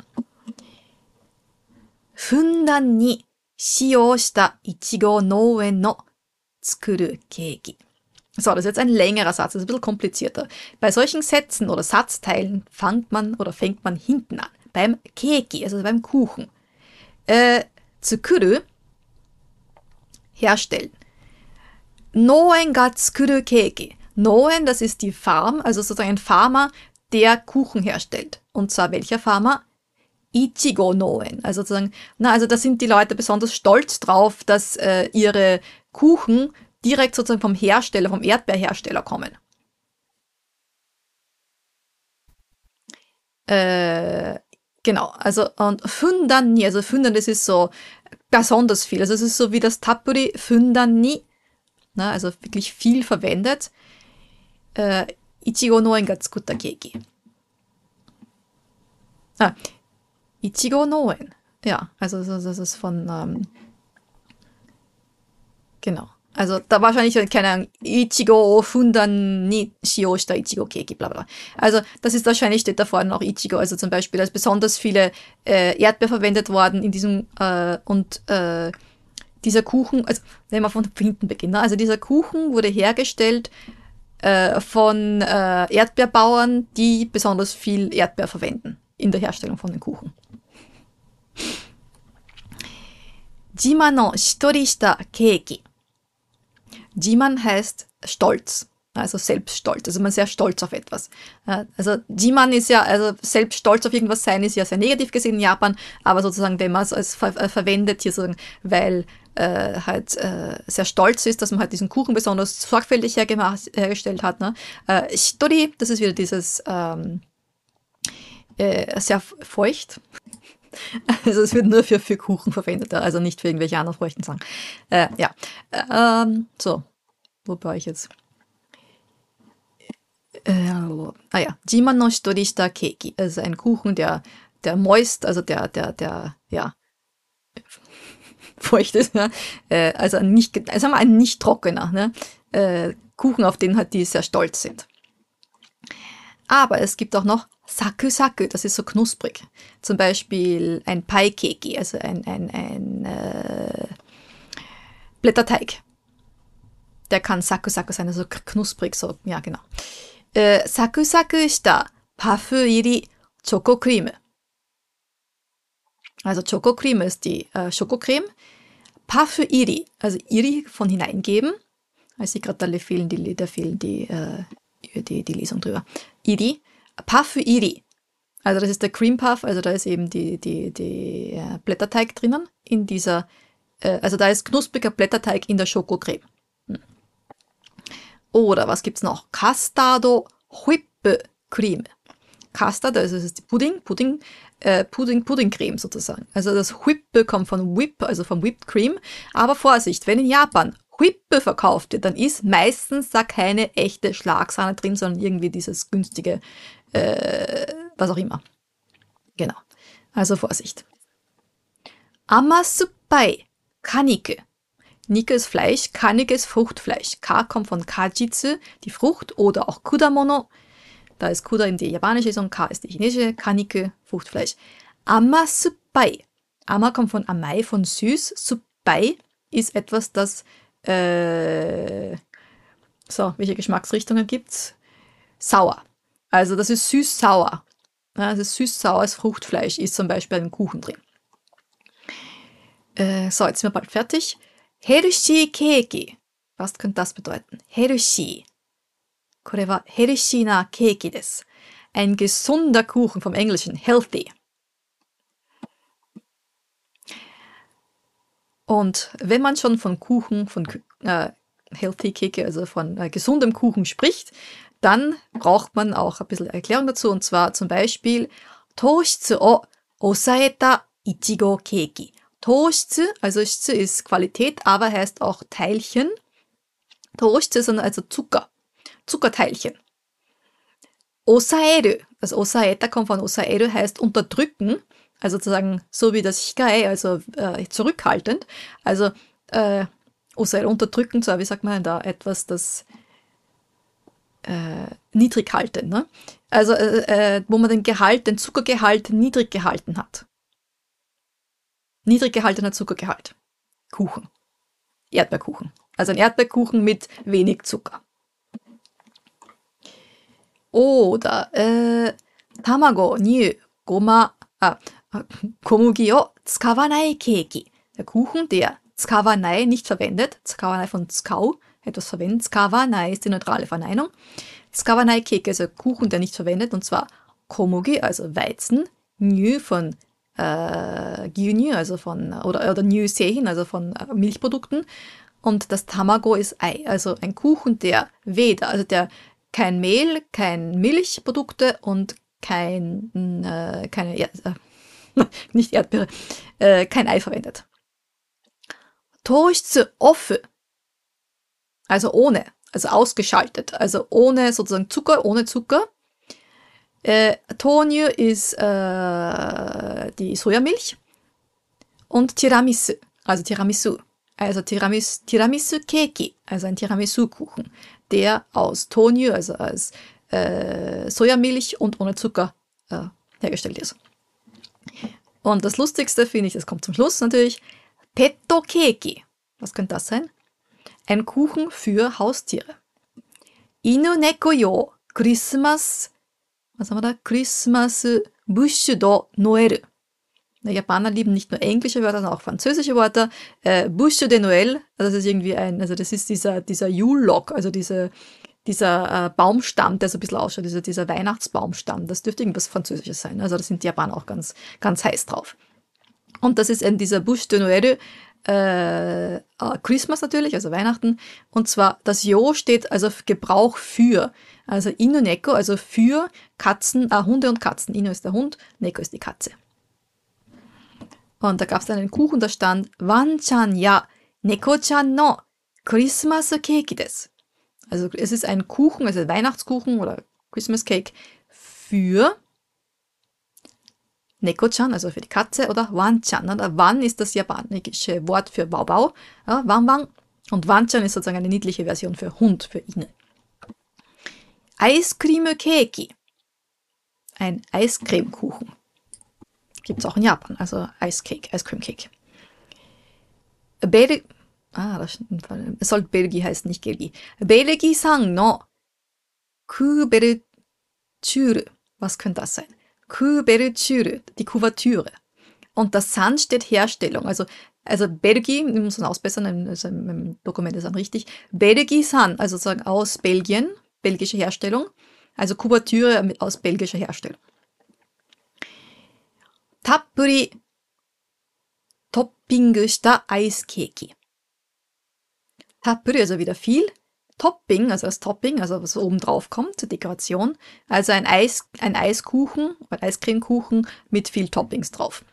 ふんだんに使用したいちご農園の作るケーキ. So, das ist jetzt ein längerer Satz, das ist ein bisschen komplizierter. Bei solchen Sätzen oder Satzteilen fängt man hinten an. Beim Keiki, also beim Kuchen. Tsukuru, herstellen. Noen ga tsukuru Keiki. Noen, das ist die Farm, also sozusagen ein Farmer, der Kuchen herstellt. Und zwar welcher Farmer? Ichigo Noen. Also sozusagen, also da sind die Leute besonders stolz drauf, dass ihre Kuchen direkt sozusagen vom Hersteller, vom Erdbeerhersteller kommen. Genau, also und fundan ni, also fundan, das ist so besonders viel. Also es ist so wie das Tappuri fundan ni, ne, also wirklich viel verwendet. Ichigo noen ga tsukutta keiki. Ichigo noen. Ja, also das ist von, genau. Also da wahrscheinlich, keine Ahnung, Ichigo fundan ni shio shita Ichigo Keki, bla bla. Also das ist wahrscheinlich, steht da vorne noch Ichigo, also zum Beispiel, da ist besonders viele Erdbeer verwendet worden in diesem, dieser Kuchen, also wenn wir von hinten beginnen, also dieser Kuchen wurde hergestellt von Erdbeerbauern, die besonders viel Erdbeer verwenden in der Herstellung von den Kuchen. Jima no shitori shita Keiki. Jiman heißt stolz, also selbststolz, also man ist sehr stolz auf etwas. Also Jiman ist ja, also selbst stolz auf irgendwas sein ist ja sehr negativ gesehen in Japan, aber sozusagen, wenn man es als verwendet, hier sozusagen, weil halt sehr stolz ist, dass man halt diesen Kuchen besonders sorgfältig hergestellt hat. Ne? Shitori, das ist wieder dieses sehr feucht. Also es wird nur für Kuchen verwendet, also nicht für irgendwelche anderen feuchten Sachen. So, wo war ich jetzt? Jiman no shitori shita Keiki, also ein Kuchen, der moist, also der feucht ist, ja? Also ein nicht trockener, ne? Kuchen, auf den halt die sehr stolz sind. Aber es gibt auch noch Saku-Saku, das ist so knusprig. Zum Beispiel ein Pai-Keki, also ein Blätterteig. Der kann Saku-Saku sein, also knusprig, so, ja, genau. Saku-Saku shita Pafu-iri Chokocreme. Also Chokocreme ist die Schokocreme. Pafu-iri, also iri von hineingeben. Ich sehe gerade, da fehlen die Lesung drüber. Iri. Puff Iri. Also das ist der Cream Puff, also da ist eben die Blätterteig drinnen in dieser, also da ist knuspriger Blätterteig in der Schokocreme. Oder was gibt's noch? Custado Whippe Creme. Custard, also das ist die Puddingcreme sozusagen. Also das Whippe kommt von Whip, also vom Whipped Cream. Aber Vorsicht, wenn in Japan Whippe verkauft wird, dann ist meistens da keine echte Schlagsahne drin, sondern irgendwie dieses günstige, was auch immer. Genau. Also Vorsicht. Amasuppai Kanike. Nike ist Fleisch, Kanike ist Fruchtfleisch. Ka kommt von Kajitsu, die Frucht, oder auch Kudamono. Da ist Kuda in die japanische und Ka ist die chinesische. Kanike, Fruchtfleisch. Amasuppai. Ama kommt von Amai, von süß. Suppai ist etwas, das welche Geschmacksrichtungen gibt's? Sauer. Also das ist süß-sauer. Ja, das ist süß-sauers Fruchtfleisch, ist zum Beispiel ein Kuchen drin. So, jetzt sind wir bald fertig. Herushi Keiki. Was könnte das bedeuten? Herushi. Kore wa herushi na Keiki desu. Ein gesunder Kuchen, vom Englischen healthy. Und wenn man schon von Kuchen, von Healthy Keki, also von gesundem Kuchen spricht, dann braucht man auch ein bisschen Erklärung dazu. Und zwar zum Beispiel Toushitsu o osaeta Ichigo Keki. Toushitsu, also Shitsu ist Qualität, aber heißt auch Teilchen. Toushitsu sind also Zuckerteilchen. Osaeru, also Osaeta kommt von Osaeru, heißt unterdrücken. Also sozusagen so wie das Hikae, also zurückhaltend. Also außer unterdrückend, so wie sagt man da, etwas, das niedrig halten, ne? Also wo man den Zuckergehalt niedrig gehalten hat. Niedrig gehaltener Zuckergehalt. Kuchen. Erdbeerkuchen. Also ein Erdbeerkuchen mit wenig Zucker. Oder Tamago, Niu, Goma, Komugi o tsukawanai Keiki. Der Kuchen, der tsukawanai nicht verwendet. Tsukawanai von tsukau, etwas verwenden. Tsukawanai ist die neutrale Verneinung. Tsukawanai Keiki, also Kuchen, der nicht verwendet. Und zwar Komugi, also Weizen. Niu von Gyunyu, also von, oder Niu Seihin, also von Milchprodukten. Und das Tamago ist Ei, also ein Kuchen, der weder, also der kein Mehl, kein Milchprodukte und keine nicht Erdbeere, kein Ei verwendet. Toushitsu off, also ohne, also ausgeschaltet, also ohne sozusagen Zucker, ohne Zucker. Tonyu ist die Sojamilch und Tiramisu, also Tiramisu. Also Tiramisu Keki, also ein Tiramisu-Kuchen, der aus Tonyu, also aus Sojamilch und ohne Zucker hergestellt ist. Und das Lustigste finde ich, das kommt zum Schluss natürlich, Petto Keki. Was könnte das sein? Ein Kuchen für Haustiere. Inu Neko yo Christmas, was haben wir da? Christmas Bushu do Noel. Die Japaner lieben nicht nur englische Wörter, sondern auch französische Wörter. Bûche de Noël, also das ist irgendwie also das ist dieser Yule-Log, also dieser Baumstamm, der so ein bisschen ausschaut, dieser Weihnachtsbaumstamm. Das dürfte irgendwas Französisches sein. Also da sind die Japaner auch ganz, ganz heiß drauf. Und das ist eben dieser Bûche de Noël, Christmas natürlich, also Weihnachten. Und zwar das Jo steht also für Gebrauch für. Also Inu Neko, also für Katzen, Hunde und Katzen. Inu ist der Hund, Neko ist die Katze. Und da gab es einen Kuchen, da stand Wanchan ya Neko-chan no Christmas Cake desu. Also es ist ein Kuchen, also Weihnachtskuchen oder Christmas Cake für Neko-chan, also für die Katze, oder Wanchan. Oder Wan ist das japanische Wort für Baubau, ja, Wang. Und Wanchan ist sozusagen eine niedliche Version für Hund, für Ine. Ice Cream Keki. Ein Eiscremekuchen. Gibt es auch in Japan, also Ice Cream Cake. Es soll Belgi heißen, nicht Gelgi. Belgi-san no Kuvertüre. Was könnte das sein? Kuvertüre, die Kuvertüre. Und das San steht Herstellung. Also Belgi, ich muss es ausbessern, also im Dokument ist dann richtig. Belgi-san, also sozusagen aus Belgien, belgische Herstellung. Also Kuvertüre aus belgischer Herstellung. Tappuri Topping shita Eiskeki. Tappuri, also wieder viel. Topping, also das Topping, also was oben drauf kommt, zur Dekoration. Also ein Eiskuchen, ein Eiscremekuchen mit viel Toppings drauf.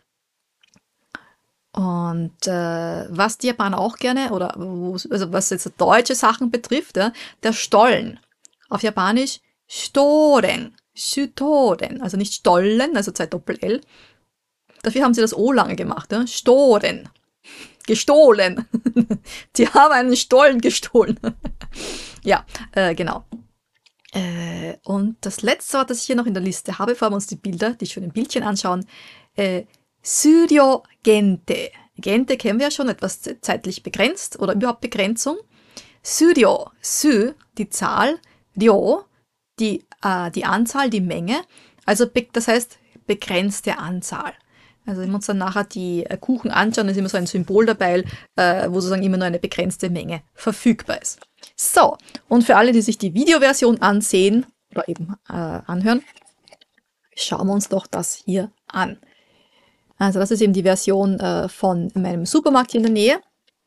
Und was die Japaner auch gerne, also was jetzt deutsche Sachen betrifft, ja, der Stollen. Auf Japanisch Storen, Shutoren, also nicht Stollen, also 2 Doppel-L. Dafür haben sie das O lange gemacht, ja? Storen. Gestohlen. Die haben einen Stollen gestohlen. Ja, genau. Und das letzte Wort, das ich hier noch in der Liste habe, bevor wir uns die Bilder, die schönen Bildchen anschauen, Suryo Gente. Gente kennen wir ja schon, etwas zeitlich begrenzt oder überhaupt Begrenzung. Suryo, Su, die Zahl, Ryo, die Anzahl, die Menge. Also das heißt begrenzte Anzahl. Also wenn wir uns dann nachher die Kuchen anschauen, ist immer so ein Symbol dabei, wo sozusagen immer nur eine begrenzte Menge verfügbar ist. So, und für alle, die sich die Videoversion ansehen oder eben anhören, schauen wir uns doch das hier an. Also das ist eben die Version von meinem Supermarkt hier in der Nähe.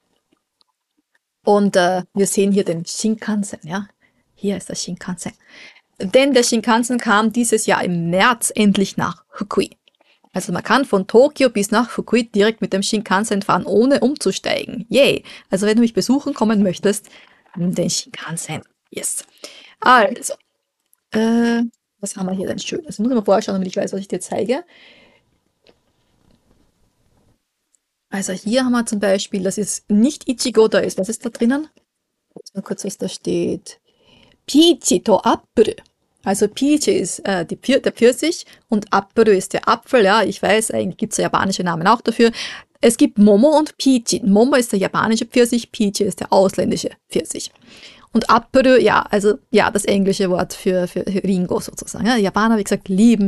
Und wir sehen hier den Shinkansen, ja. Hier ist der Shinkansen. Denn der Shinkansen kam dieses Jahr im März endlich nach Fukui. Also man kann von Tokio bis nach Fukui direkt mit dem Shinkansen fahren, ohne umzusteigen. Yay! Also wenn du mich besuchen kommen möchtest, nimm den Shinkansen. Yes. Also, was haben wir hier denn Schönes? Ich muss mal vorher schauen, damit ich weiß, was ich dir zeige. Also hier haben wir zum Beispiel, das ist nicht Ichigo, da ist, was ist da drinnen? Mal kurz, was da steht. Peachy to Apfel. Also Peach ist der Pfirsich und Apfel ist der Apfel. Ja, ich weiß, eigentlich gibt es ja japanische Namen auch dafür. Es gibt Momo und Peachy. Momo ist der japanische Pfirsich, Peachy ist der ausländische Pfirsich. Und Apfel, ja, also ja, das englische Wort für Ringo sozusagen. Ja, Japaner, wie gesagt, lieben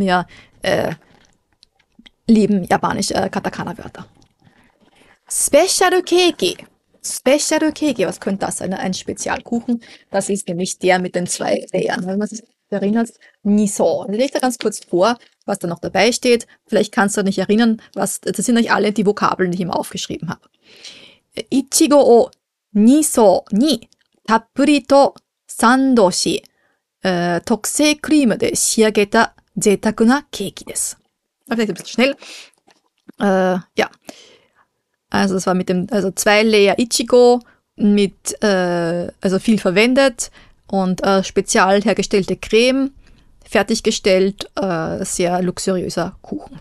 japanische Katakana-Wörter. Special Keki. Special Keki, was könnte das sein? Ein Spezialkuchen. Das ist nämlich der mit den 2 Layern. Wenn man sich erinnert, Miso. Ich lese da ganz kurz vor, was da noch dabei steht. Vielleicht kannst du dich erinnern, das sind euch alle die Vokabeln, die ich immer aufgeschrieben habe. Ichigo o Niso ni tappuri to sandoshi tokusei cream de shiageta zeitaku na Keki desu. Vielleicht ein bisschen schnell. Ja. Also es war mit dem, also 2 Layer Ichigo mit, also viel verwendet und spezial hergestellte Creme, fertiggestellt, sehr luxuriöser Kuchen.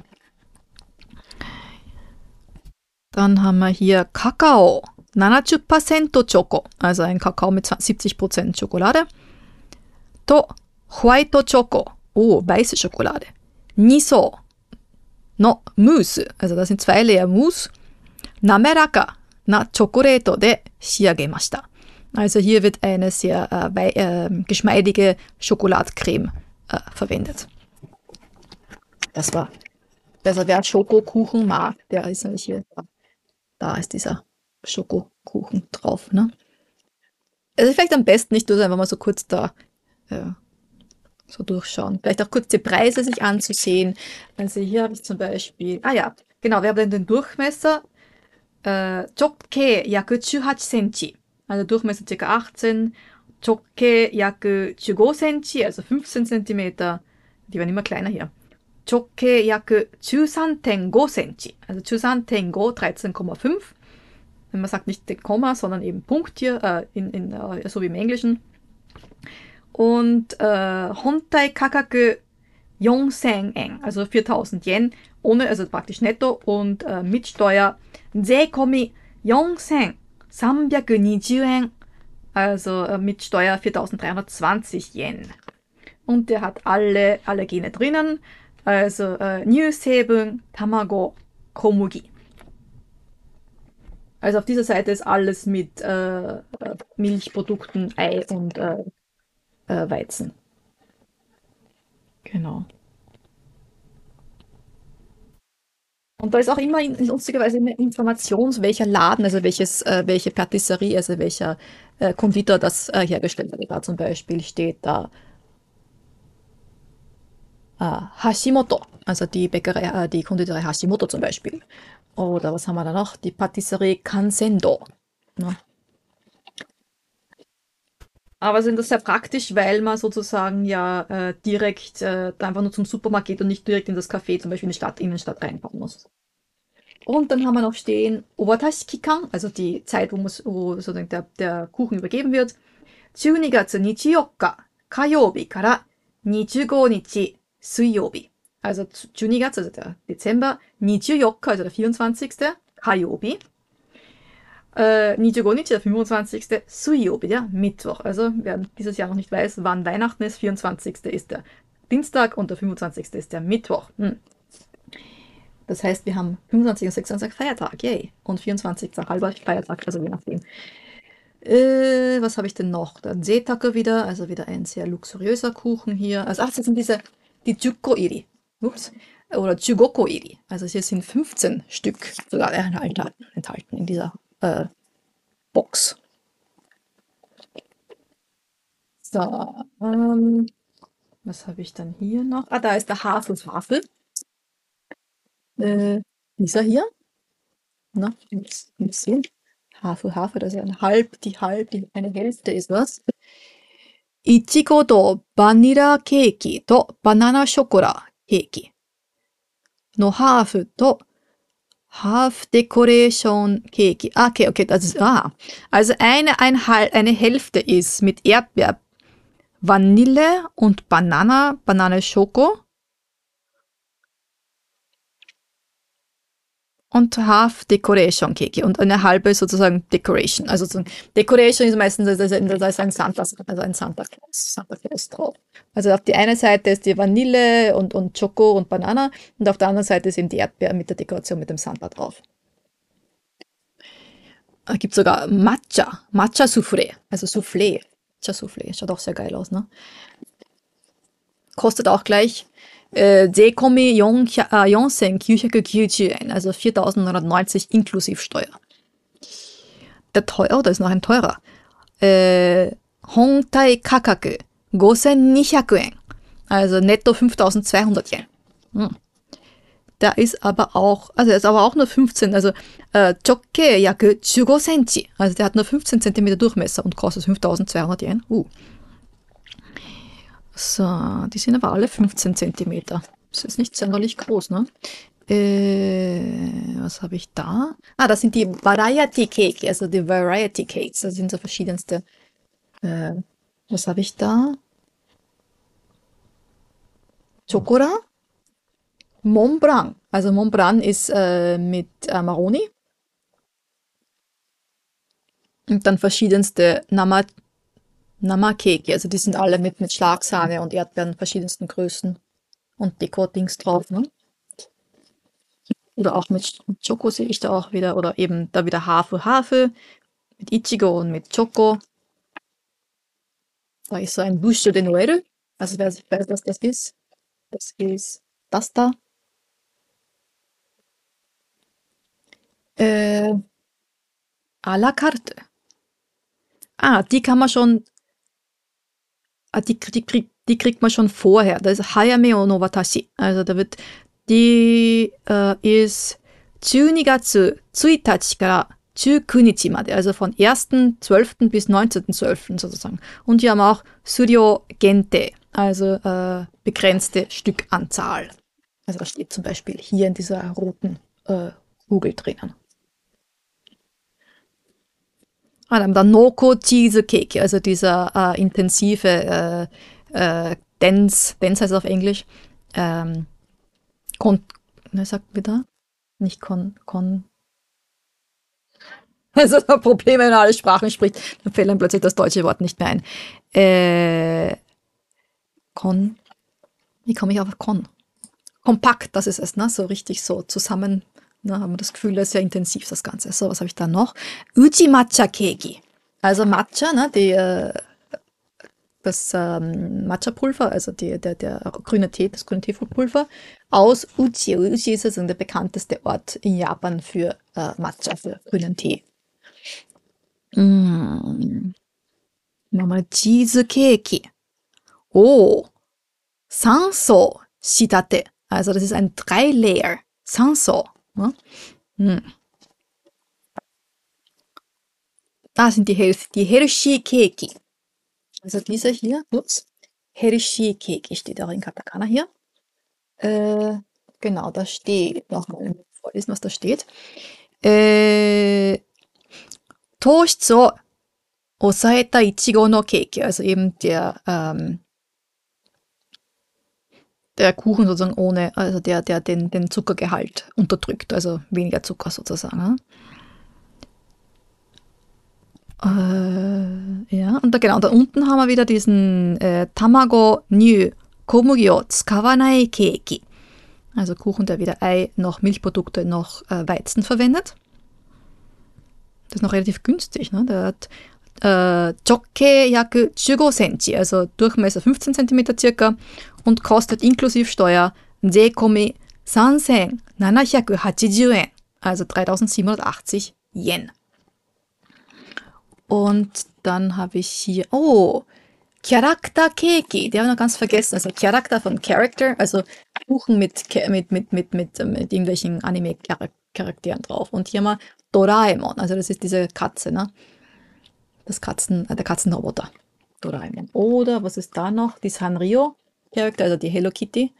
Dann haben wir hier Kakao, 70% Schoko, also ein Kakao mit 70% Schokolade. To White Choco, weiße Schokolade. Niso no Mousse, also das sind 2 Layer Mousse. Nameraka na Chocolate de shiagemashita. Also hier wird eine sehr geschmeidige Schokoladcreme verwendet. Das war, also wer Schokokuchen mag, der ist nämlich hier, da ist dieser Schokokuchen drauf. Ne? Also vielleicht am besten nicht, einfach mal so kurz da so durchschauen. Vielleicht auch kurz die Preise sich anzusehen. Also hier habe ich zum Beispiel, ja, genau, wir haben den Durchmesser. Chokkei yaku 18 cm, also Durchmesser ca. 18, Chokkei yaku 15 cm, also 15 cm, die werden immer kleiner hier. Chokkei yaku 13.5 cm, also 13.5, wenn man sagt nicht den Komma, sondern eben Punkt hier, so wie im Englischen. Und Hontai Kakaku 4,000 Yen, also 4.000 Yen, ohne, also praktisch netto und mit Steuer Seikomi 4,320 Yen, also mit Steuer 4.320 Yen. Und der hat alle Gene drinnen, also Nyu-Seibun, Tamago, Komugi. Also auf dieser Seite ist alles mit Milchprodukten, Ei und Weizen. Genau. Und da ist auch immer lustigerweise eine Information, welcher Laden, also welche Patisserie, also welcher Konditor das hergestellt hat. Da zum Beispiel steht da Hashimoto, also die Bäckerei, die Konditorei Hashimoto zum Beispiel. Oder was haben wir da noch? Die Patisserie Kansendo. Ne? Aber sind das sehr praktisch, weil man sozusagen ja direkt einfach nur zum Supermarkt geht und nicht direkt in das Café, zum Beispiel in die Innenstadt reinfahren muss. Und dann haben wir noch stehen Owatashi-Kikan, also die Zeit, wo sozusagen der Kuchen übergeben wird. 12月24日火曜日から25日水曜日. Also 12月, also der Dezember, 24, also der 24. 火曜日. 25 日, der 25. 水曜日, der Mittwoch. Also wer dieses Jahr noch nicht weiß, wann Weihnachten ist, 24. ist der Dienstag und der 25. ist der Mittwoch. Das heißt, wir haben 25 und 26 Feiertag, yay. Und 24 halber Feiertag, also je nachdem. Was habe ich denn noch? Dann Seetake wieder, also wieder ein sehr luxuriöser Kuchen hier. Also das sind die Jukko-iri. Ups. Oder Jugoko-iri. Also hier sind 15 Stück sogar enthalten in dieser Box. So, was habe ich dann hier noch? Da ist der Haferwafel. Dieser hier. Na, muss sehen. Hafer, das ist eine Hälfte ist was. Ichigo to Vanilla Keki to Banana Shokora Keki. No Half to Half Decoration Keki. Okay, das ist, also eine Hälfte ist mit Erdbeer, Vanille und Banane Schoko. und half Decoration Keki und eine halbe sozusagen Decoration. Also so Decoration ist meistens da ist ein Santa Claus drauf. Also auf die eine Seite ist die Vanille und Schoko und Banana und auf der anderen Seite ist eben die Erdbeer mit der Dekoration mit dem Santa drauf. Es gibt sogar Matcha Soufflé, also Soufflé. Matcha Soufflé, schaut auch sehr geil aus, ne? Kostet auch gleich Seikomi 4990 Yen, also 4.990 inklusive Steuer. Der teuer, da ist noch ein teurer. Hontai Kakaku 5200 Yen, also netto 5.200 Yen. Da ist aber auch, also er ist aber auch nur 15, also Chokke yaku 15 Centi, also der hat nur 15 cm Durchmesser und kostet 5.200 Yen. So, die sind aber alle 15 cm. Das ist nicht sonderlich groß, ne? Was habe ich da? Das sind die Variety Cake, also die Variety Cakes. Das sind so verschiedenste. Was habe ich da? Chokora? Mont Blanc. Also Mont Blanc ist mit Maroni. Und dann verschiedenste Namakeke. Also die sind alle mit Schlagsahne und Erdbeeren verschiedensten Größen und Deko-Dings drauf. Ne? Oder auch mit Schoko sehe ich da auch wieder. Oder eben da wieder Hafe mit Ichigo und mit Schoko. Da ist so ein Buche de Noël. Also wer weiß, was das ist. Das ist das da. À la carte. Die kann man schon, die kriegt man schon vorher. Das ist Hayame no Watashi. Also die ist 12月1日から19日まで, also von 1.12. bis 19.12. sozusagen. Und die haben auch Suryo Gente, also begrenzte Stückanzahl. Also das steht zum Beispiel hier in dieser roten Kugel drinnen. Dann Noko Cheesecake, also dieser intensive Dense heißt es auf Englisch. Was sagt wir da? Nicht also das Problem, wenn man alle Sprachen spricht, dann fällt einem plötzlich das deutsche Wort nicht mehr ein. Wie komme ich auf Kon? Kompakt, das ist es, ne? So richtig so zusammen. Da haben wir das Gefühl, das ist ja intensiv, das Ganze. So, was habe ich da noch? Uji Matcha Keki. Also Matcha, ne, das Matcha-Pulver, also der grüne Tee, das grüne Teepulver aus Uji. Uji ist also der bekannteste Ort in Japan für Matcha, für grünen Tee. Nochmal Cheesecake. Sanso Shitate. Also das ist ein 3-Layer. Sanso. Ne? Da sind die Hershey Keki. Also dieser hier, Hershey Keki steht auch in Katakana hier. Genau, da steht, nochmal vorlesen, was da steht. Toshitsu osaeta Ichigo no Keki, also eben der Kuchen sozusagen ohne, also der den Zuckergehalt unterdrückt, also weniger Zucker sozusagen. Ne? Ja, und da unten haben wir wieder diesen Tamago Nyu Komugi o tsukawanai Keki. Also Kuchen, der weder Ei noch Milchprodukte noch Weizen verwendet. Das ist noch relativ günstig, ne? Der hat Chokke yaku 15 Centi, also Durchmesser 15 cm circa und kostet inklusive Steuer Seikomi 3,780 Yen, also 3.780 Yen. Und dann habe ich hier, Character Keki, die haben wir noch ganz vergessen, also Charakter von Character, also Kuchen mit irgendwelchen Anime-Charakteren drauf. Und hier haben wir Doraemon, also das ist diese Katze, ne? Der Katzenroboter. Doraemon. Oder was ist da noch? Die Sanrio-Charakter, also die Hello Kitty.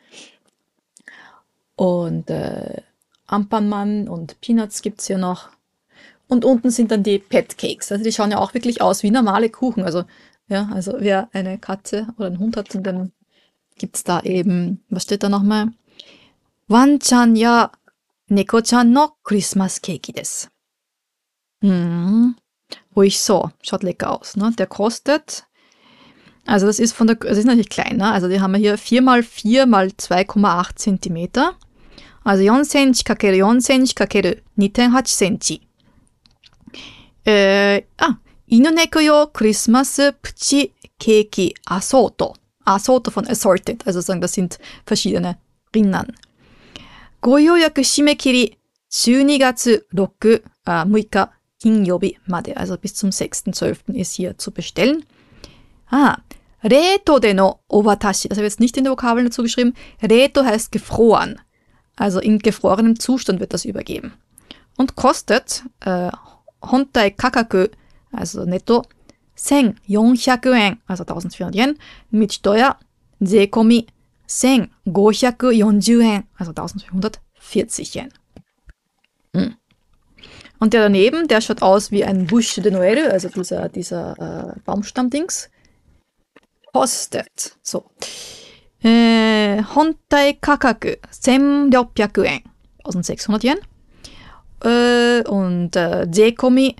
Und Ampermann und Peanuts gibt es hier noch. Und unten sind dann die Pet Cakes. Also die schauen ja auch wirklich aus wie normale Kuchen. Also, ja, also wer eine Katze oder einen Hund hat, und dann gibt es da eben, was steht da nochmal? Wanchan ja Neko-chan no Christmas Keki desu. Ruhig so. Schaut lecker aus. Ne? Der kostet, also das ist das ist natürlich kleiner. Also die haben wir hier 4x4 mal 2,8 Zentimeter. Also 4 cm × 4 cm × 2.8 cm. Inuneko-yo Christmas Pchi Keki Asoto. Asoto von Assorted. Also sagen, das sind verschiedene Rinnen. Goyoyaku Shimekiri 12月6日金曜日まで, also bis zum 6.12. ist hier zu bestellen. Reto de no Owatashi, das habe ich jetzt nicht in der Vokabeln dazu geschrieben. Reto heißt gefroren, also in gefrorenem Zustand wird das übergeben. Und kostet Hontai Kakaku, also netto 1,400 Yen, also 1400 Yen, mit Steuer Seikomi 1,540 Yen, also 1440 Yen. Und der daneben, der schaut aus wie ein Bûche de Noël, also dieser Baumstammdings. Kostet, so. Hontai Kakaku 1,600 Yen, 1600 Yen. Und Seikomi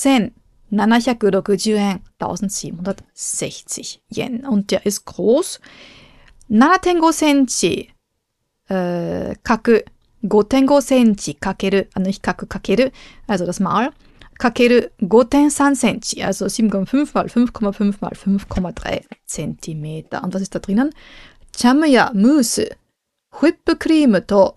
1,760 Yen, 1760 Yen. Und der ist groß. 7.5 cm kaku 5.5 cm kakeru, nicht kaku kakeru, also das Mal, kakeru 5.3 cm, also 7,5 mal 5,5 mal 5,3 cm. Und was ist da drinnen? Jamu ya Mousse, Whippcream to,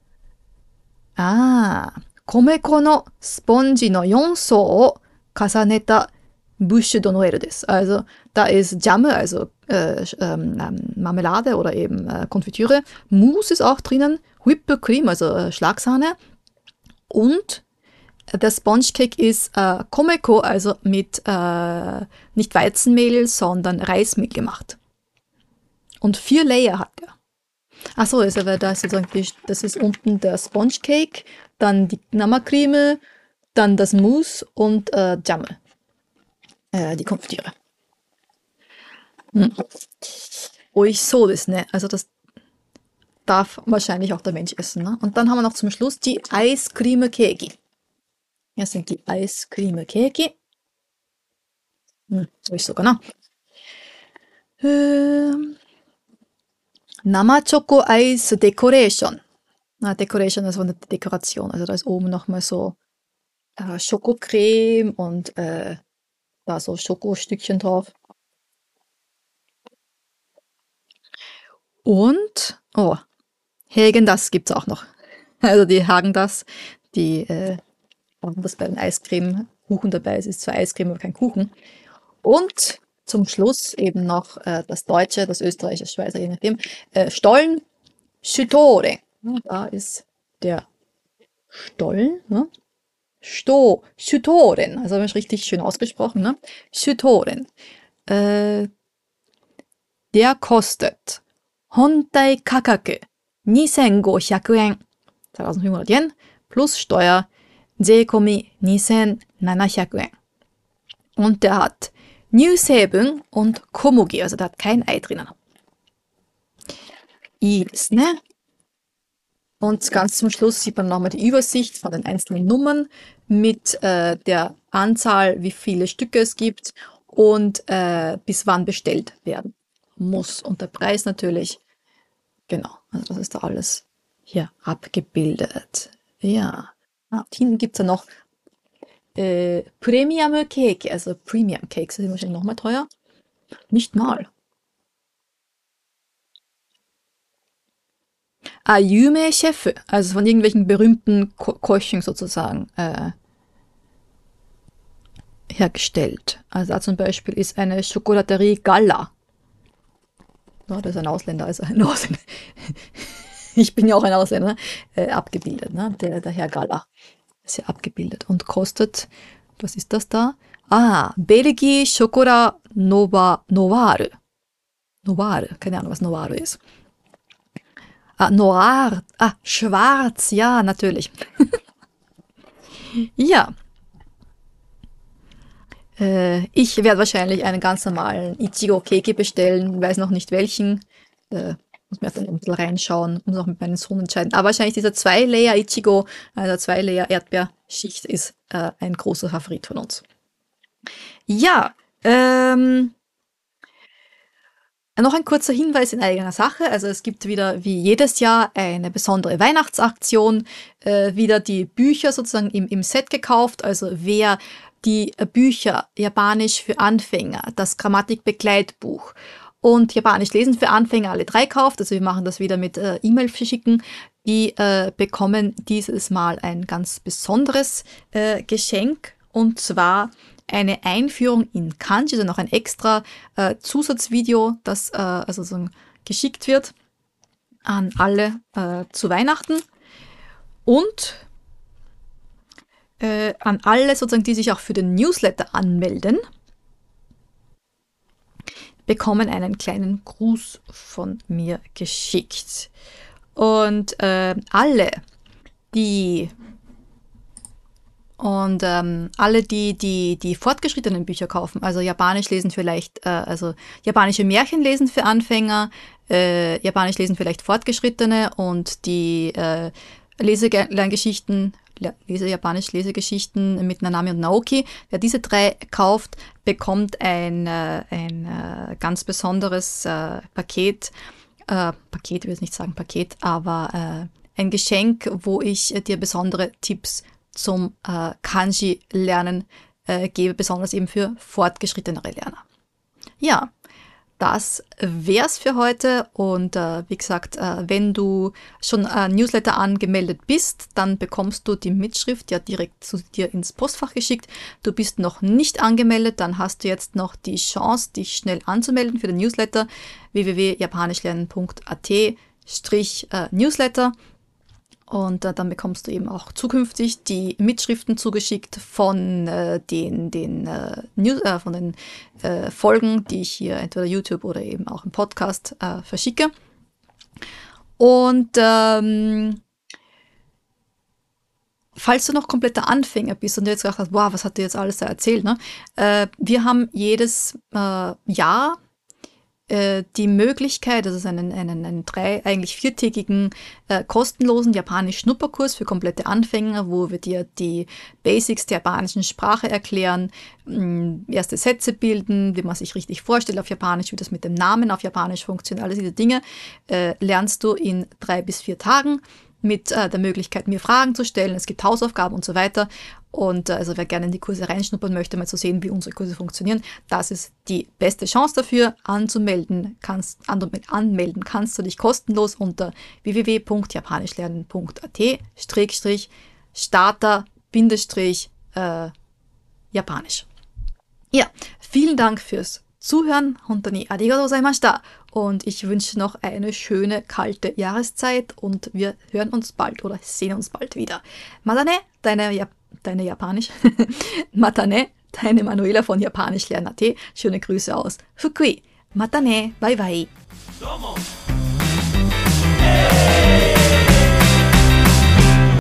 Komeko no Sponge no 4層を重ねた Bûche de Noël desu. Also da ist Jamme, also Marmelade oder eben Konfitüre. Mousse ist auch drinnen, Whipped Cream, also Schlagsahne. Und der Sponge Cake ist Komeko, also mit nicht Weizenmehl, sondern Reismehl gemacht. Und 4 Layer hat er. Achso, also, da ist sozusagen das ist unten der Sponge Cake, dann die Namacreme, dann das Mousse und Jamme. Die Konfitüre. Ruhig so ist, ne? Also das darf wahrscheinlich auch der Mensch essen, ne? Und dann haben wir noch zum Schluss die Eiscreme Keki. Hier sind die Eiscreme Keki. Ruhig so, genau. Nama-Choco Eis Decoration. Decoration ist eine Dekoration. Also da ist oben nochmal so Schokocreme und da so Schokostückchen drauf. Und, Häagen-Dazs gibt's auch noch. Also die Häagen-Dazs, die haben das bei den Eiscreme-Kuchen dabei. Es ist zwar Eiscreme, aber kein Kuchen. Und zum Schluss eben noch das Deutsche, das Österreichische, das Schweizer, je nachdem. Stollen Schütore. Da ist der Stollen, ne? Schütoren, also habe ich richtig schön ausgesprochen, ne? Schütoren. Der kostet Hontai Kakaku 2,500 Yen, 1500 Yen, plus Steuer, Seikomi 2,700 Yen. Und der hat Newseben und Komugi, also der hat kein Ei drinnen. Ist, ne? Und ganz zum Schluss sieht man nochmal die Übersicht von den einzelnen Nummern mit der Anzahl, wie viele Stücke es gibt und bis wann bestellt werden muss. Und der Preis natürlich. Genau, also das ist da alles hier abgebildet. Ja, hinten gibt es ja noch Premium Cake, also Premium Cakes, die sind wahrscheinlich nochmal teuer. Nicht mal. Yume Chef, also von irgendwelchen berühmten Köchen sozusagen hergestellt. Also da zum Beispiel ist eine Schokolaterie Galla. Ja, das ist ein Ausländer, also ein Ausländer. Ich bin ja auch ein Ausländer, abgebildet, ne? Der Herr Galla ist ja abgebildet und kostet, was ist das da? Belgi Chocolat Noir. Noir, keine Ahnung, was Noir ist. Noir, schwarz, ja, natürlich. Ja. Ich werde wahrscheinlich einen ganz normalen Ichigo Keki bestellen, weiß noch nicht welchen. Muss Muss mir dann ein bisschen reinschauen, muss auch mit meinem Sohn entscheiden. Aber wahrscheinlich dieser 2-Layer Ichigo, also 2-Layer Erdbeerschicht ist ein großer Favorit von uns. Ja, noch ein kurzer Hinweis in eigener Sache. Also es gibt wieder wie jedes Jahr eine besondere Weihnachtsaktion. Wieder die Bücher sozusagen im Set gekauft. Also wer die Bücher Japanisch für Anfänger, das Grammatikbegleitbuch und Japanisch lesen für Anfänger alle 3 kauft, also wir machen das wieder mit E-Mail verschicken, die bekommen dieses Mal ein ganz besonderes Geschenk, und zwar eine Einführung in Kanji, also noch ein extra Zusatzvideo, das also so geschickt wird an alle zu Weihnachten, und an alle sozusagen, die sich auch für den Newsletter anmelden, bekommen einen kleinen Gruß von mir geschickt. Und alle, die fortgeschrittenen Bücher kaufen, also Japanisch lesen vielleicht, also japanische Märchen lesen für Anfänger, Japanisch lesen vielleicht Fortgeschrittene, und die Japanisch Lesegeschichten mit Nanami und Naoki. Wer diese 3 kauft, bekommt ein ganz besonderes Paket. Paket, ich will jetzt nicht sagen Paket, aber ein Geschenk, wo ich dir besondere Tipps zum Kanji-Lernen gebe, besonders eben für fortgeschrittenere Lerner. Ja, das wär's für heute, und wie gesagt, wenn du schon Newsletter angemeldet bist, dann bekommst du die Mitschrift ja direkt zu dir ins Postfach geschickt. Du bist noch nicht angemeldet, dann hast du jetzt noch die Chance, dich schnell anzumelden für den Newsletter www.japanischlernen.at/Newsletter. Und dann bekommst du eben auch zukünftig die Mitschriften zugeschickt von den Folgen, die ich hier entweder YouTube oder eben auch im Podcast verschicke. Und falls du noch kompletter Anfänger bist und du jetzt gedacht hast, wow, was hat dir jetzt alles da erzählt, ne? Wir haben jedes Jahr die Möglichkeit, das ist einen eigentlich 4-tägigen kostenlosen Japanisch-Schnupperkurs für komplette Anfänger, wo wir dir die Basics der japanischen Sprache erklären, erste Sätze bilden, wie man sich richtig vorstellt auf Japanisch, wie das mit dem Namen auf Japanisch funktioniert, alle diese Dinge lernst du in 3 bis 4 Tagen mit der Möglichkeit, mir Fragen zu stellen. Es gibt Hausaufgaben und so weiter. Und also wer gerne in die Kurse reinschnuppern möchte, mal zu sehen, wie unsere Kurse funktionieren, das ist die beste Chance dafür. Anmelden kannst du dich kostenlos unter www.japanischlernen.at/starter-japanisch. Ja, vielen Dank fürs Zuhören. Hontoni arigatou gozaimashita. Und ich wünsche noch eine schöne, kalte Jahreszeit, und wir hören uns bald oder sehen uns bald wieder. Matane, deine Japanisch. Matane, deine Manuela von Japanisch lernen.at. Schöne Grüße aus Fukui. Matane, bye bye.